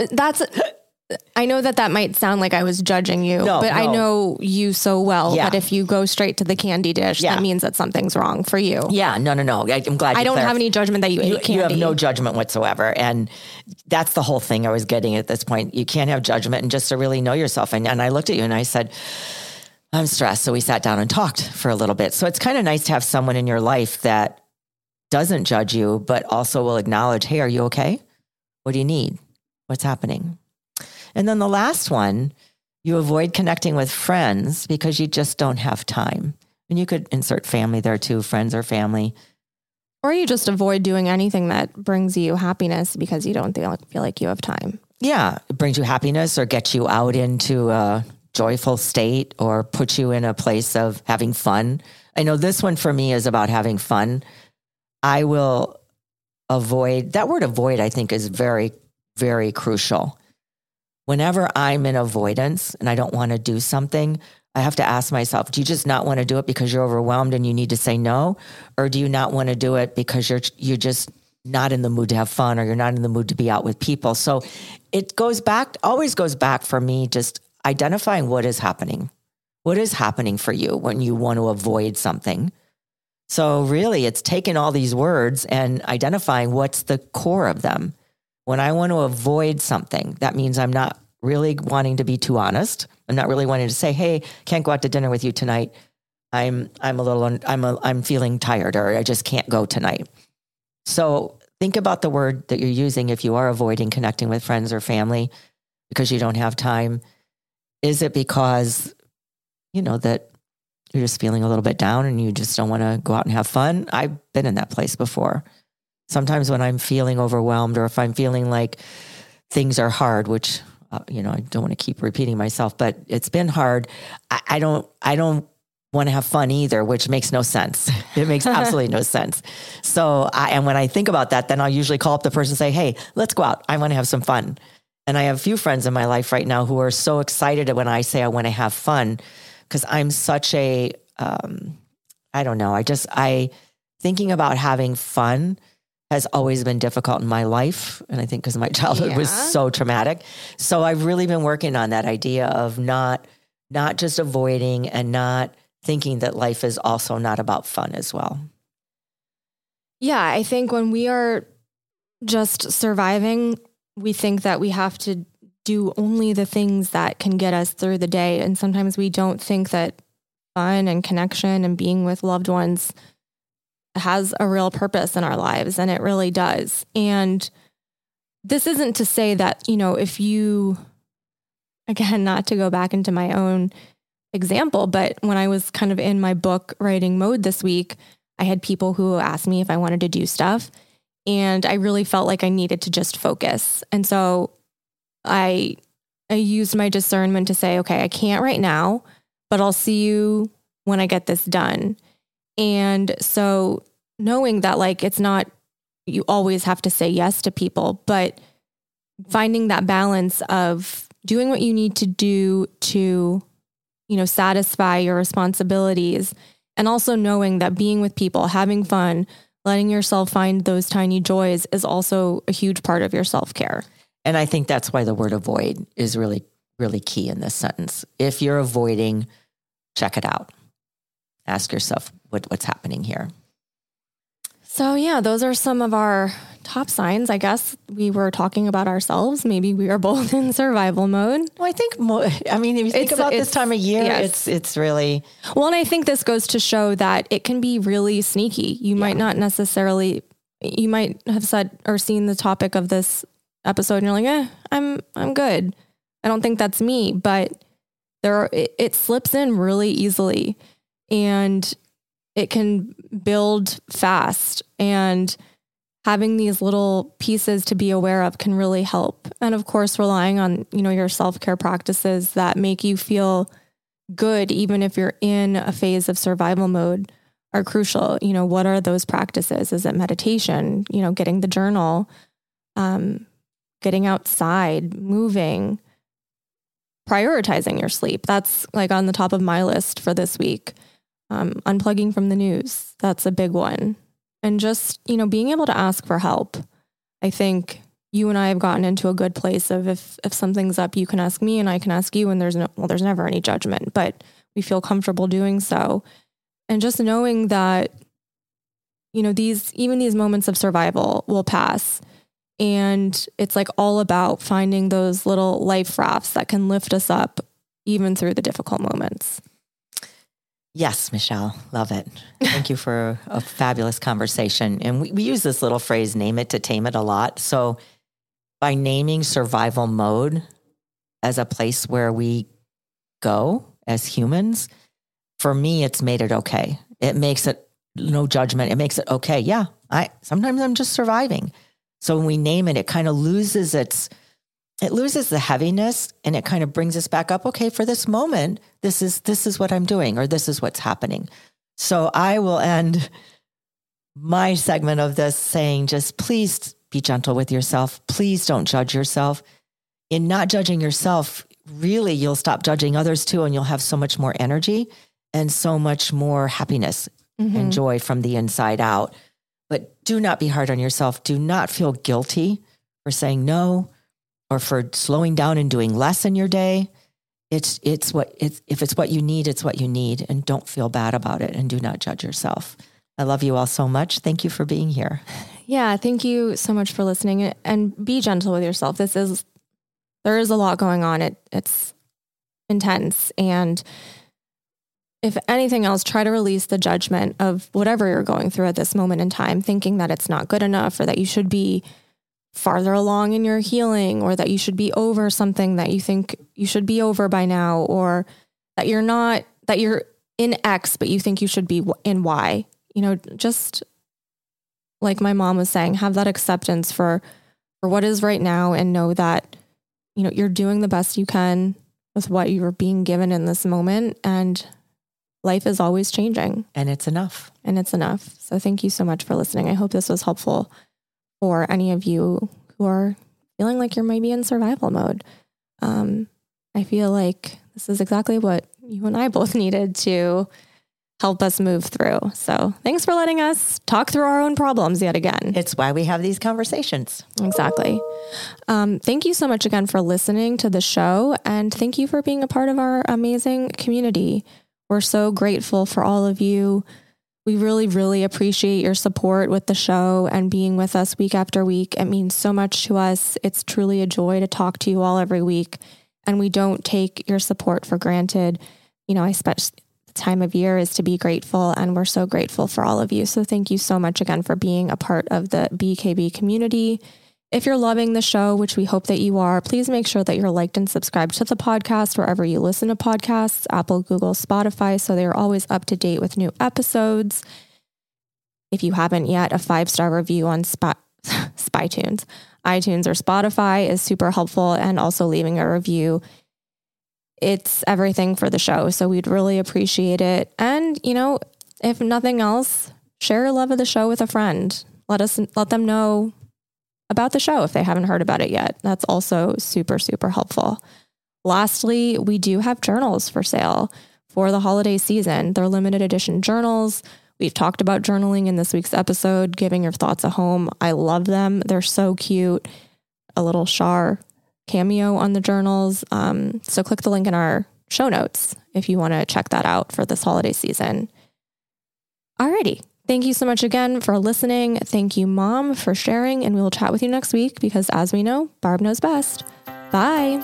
I know that might sound like I was judging you, but I know you so well that if you go straight to the candy dish, that means that something's wrong for you. Yeah, no. I'm glad I don't have any judgment that you ate candy. You have no judgment whatsoever. And that's the whole thing I was getting at this point. You can't have judgment and just to really know yourself. And I looked at you and I said, I'm stressed. So we sat down and talked for a little bit. So it's kind of nice to have someone in your life that doesn't judge you, but also will acknowledge, hey, are you okay? What do you need? What's happening? And then the last one, you avoid connecting with friends because you just don't have time. And you could insert family there too, friends or family. Or you just avoid doing anything that brings you happiness because you don't feel like you have time. Yeah, it brings you happiness or gets you out into a joyful state or puts you in a place of having fun. I know this one for me is about having fun. I will avoid, that word avoid I think is very, very crucial. Whenever I'm in avoidance and I don't want to do something, I have to ask myself, do you just not want to do it because you're overwhelmed and you need to say no? Or do you not want to do it because you're just not in the mood to have fun or you're not in the mood to be out with people? So it always goes back for me, just identifying what is happening. What is happening for you when you want to avoid something? So really it's taking all these words and identifying what's the core of them. When I want to avoid something, that means I'm not really wanting to be too honest. I'm not really wanting to say, "Hey, can't go out to dinner with you tonight. I'm feeling tired, or I just can't go tonight." So think about the word that you're using if you are avoiding connecting with friends or family because you don't have time. Is it because, that you're just feeling a little bit down and you just don't want to go out and have fun? I've been in that place before. Sometimes when I'm feeling overwhelmed or if I'm feeling like things are hard, which, I don't want to keep repeating myself, but it's been hard. I don't want to have fun either, which makes no sense. It makes absolutely no sense. So, and when I think about that, then I'll usually call up the person and say, "Hey, let's go out. I want to have some fun." And I have a few friends in my life right now who are so excited when I say I want to have fun because I'm such a, thinking about having fun has always been difficult in my life. And I think because my childhood was so traumatic. So I've really been working on that idea of not just avoiding and not thinking that life is also not about fun as well. Yeah, I think when we are just surviving, we think that we have to do only the things that can get us through the day. And sometimes we don't think that fun and connection and being with loved ones has a real purpose in our lives, and it really does. And this isn't to say that, if you, again, not to go back into my own example, but when I was kind of in my book writing mode this week, I had people who asked me if I wanted to do stuff, and I really felt like I needed to just focus. And so I used my discernment to say, okay, I can't right now, but I'll see you when I get this done. And so knowing that like, it's not, you always have to say yes to people, but finding that balance of doing what you need to do to, you know, satisfy your responsibilities, and also knowing that being with people, having fun, letting yourself find those tiny joys is also a huge part of your self-care. And I think that's why the word avoid is really, really key in this sentence. If you're avoiding, check it out. Ask yourself what's happening here. So yeah, those are some of our top signs. I guess we were talking about ourselves. Maybe we are both in survival mode. Well, I think more, I mean, if you think about this time of year, yes. it's really... Well, and I think this goes to show that it can be really sneaky. You might not necessarily, you might have said or seen the topic of this episode and you're like, I'm good. I don't think that's me, but it slips in really easily, and it can build fast, and having these little pieces to be aware of can really help. And of course, relying on, you know, your self-care practices that make you feel good, even if you're in a phase of survival mode, are crucial. You know, what are those practices? Is it meditation? You know, getting the journal, getting outside, moving, prioritizing your sleep. That's like on the top of my list for this week. Unplugging from the news. That's a big one. And just, you know, being able to ask for help. I think you and I have gotten into a good place of if something's up, you can ask me and I can ask you, and there's never any judgment, but we feel comfortable doing so. And just knowing that, you know, these moments of survival will pass. And it's like all about finding those little life rafts that can lift us up even through the difficult moments. Yes, Michelle, love it. Thank you for a fabulous conversation. And we use this little phrase, name it to tame it, a lot. So by naming survival mode as a place where we go as humans, for me, it's made it okay. It makes it no judgment. It makes it okay. Yeah, sometimes I'm just surviving. So when we name it, it kind of loses the heaviness, and it kind of brings us back up. Okay, for this moment, this is what I'm doing, or this is what's happening. So I will end my segment of this saying, just please be gentle with yourself. Please don't judge yourself. In not judging yourself, really, you'll stop judging others too, and you'll have so much more energy and so much more happiness and joy from the inside out. But do not be hard on yourself. Do not feel guilty for saying no, or for slowing down and doing less in your day. If it's what you need, it's what you need, and don't feel bad about it, and do not judge yourself. I love you all so much. Thank you for being here. Yeah. Thank you so much for listening, and be gentle with yourself. There is a lot going on. It's intense. And if anything else, try to release the judgment of whatever you're going through at this moment in time, thinking that it's not good enough, or that you should be farther along in your healing, or that you should be over something that you think you should be over by now, or that you're in X, but you think you should be in Y. You know, just like my mom was saying, have that acceptance for what is right now, and know that, you know, you're doing the best you can with what you're being given in this moment, and life is always changing. And it's enough. So thank you so much for listening. I hope this was helpful for any of you who are feeling like you're maybe in survival mode. I feel like this is exactly what you and I both needed to help us move through. So thanks for letting us talk through our own problems yet again. It's why we have these conversations. Exactly. Thank you so much again for listening to the show, and thank you for being a part of our amazing community. We're so grateful for all of you. We really, really appreciate your support with the show and being with us week after week. It means so much to us. It's truly a joy to talk to you all every week, and we don't take your support for granted. You know, especially the time of year is to be grateful, and we're so grateful for all of you. So thank you so much again for being a part of the BKB community. If you're loving the show, which we hope that you are, please make sure that you're liked and subscribed to the podcast wherever you listen to podcasts, Apple, Google, Spotify, so they're always up to date with new episodes. If you haven't yet, a 5-star review on iTunes or Spotify is super helpful, and also leaving a review. It's everything for the show, so we'd really appreciate it. And, if nothing else, share your love of the show with a friend. Let them know about the show if they haven't heard about it yet. That's also super, super helpful. Lastly, we do have journals for sale for the holiday season. They're limited edition journals. We've talked about journaling in this week's episode, giving your thoughts a home. I love them. They're so cute. A little Char cameo on the journals. So click the link in our show notes if you want to check that out for this holiday season. Alrighty. Thank you so much again for listening. Thank you, Mom, for sharing, and we will chat with you next week because, as we know, Barb knows best. Bye.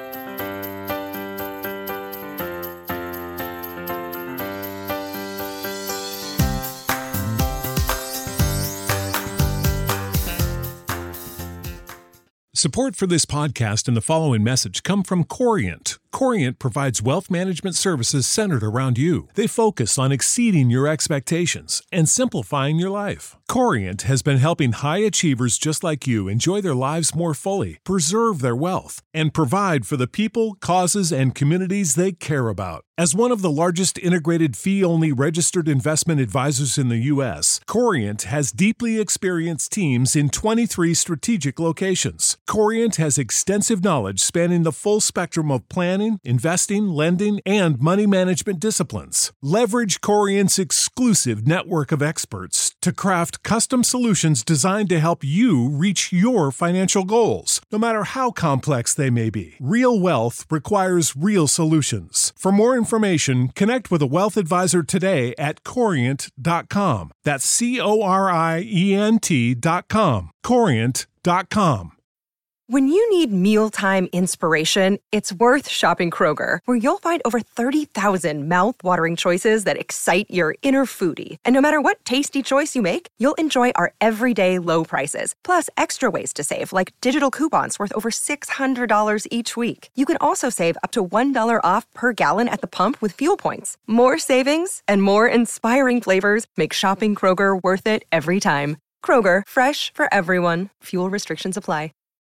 Support for this podcast and the following message come from Corient. Corient provides wealth management services centered around you. They focus on exceeding your expectations and simplifying your life. Corient has been helping high achievers just like you enjoy their lives more fully, preserve their wealth, and provide for the people, causes, and communities they care about. As one of the largest integrated fee-only registered investment advisors in the U.S., Corient has deeply experienced teams in 23 strategic locations. Corient has extensive knowledge spanning the full spectrum of planning, investing, lending, and money management disciplines. Leverage Corient's exclusive network of experts to craft custom solutions designed to help you reach your financial goals, no matter how complex they may be. Real wealth requires real solutions. For more information, connect with a wealth advisor today at Corient.com. That's Corient.com. Corient.com. When you need mealtime inspiration, it's worth shopping Kroger, where you'll find over 30,000 mouth-watering choices that excite your inner foodie. And no matter what tasty choice you make, you'll enjoy our everyday low prices, plus extra ways to save, like digital coupons worth over $600 each week. You can also save up to $1 off per gallon at the pump with fuel points. More savings and more inspiring flavors make shopping Kroger worth it every time. Kroger, fresh for everyone. Fuel restrictions apply.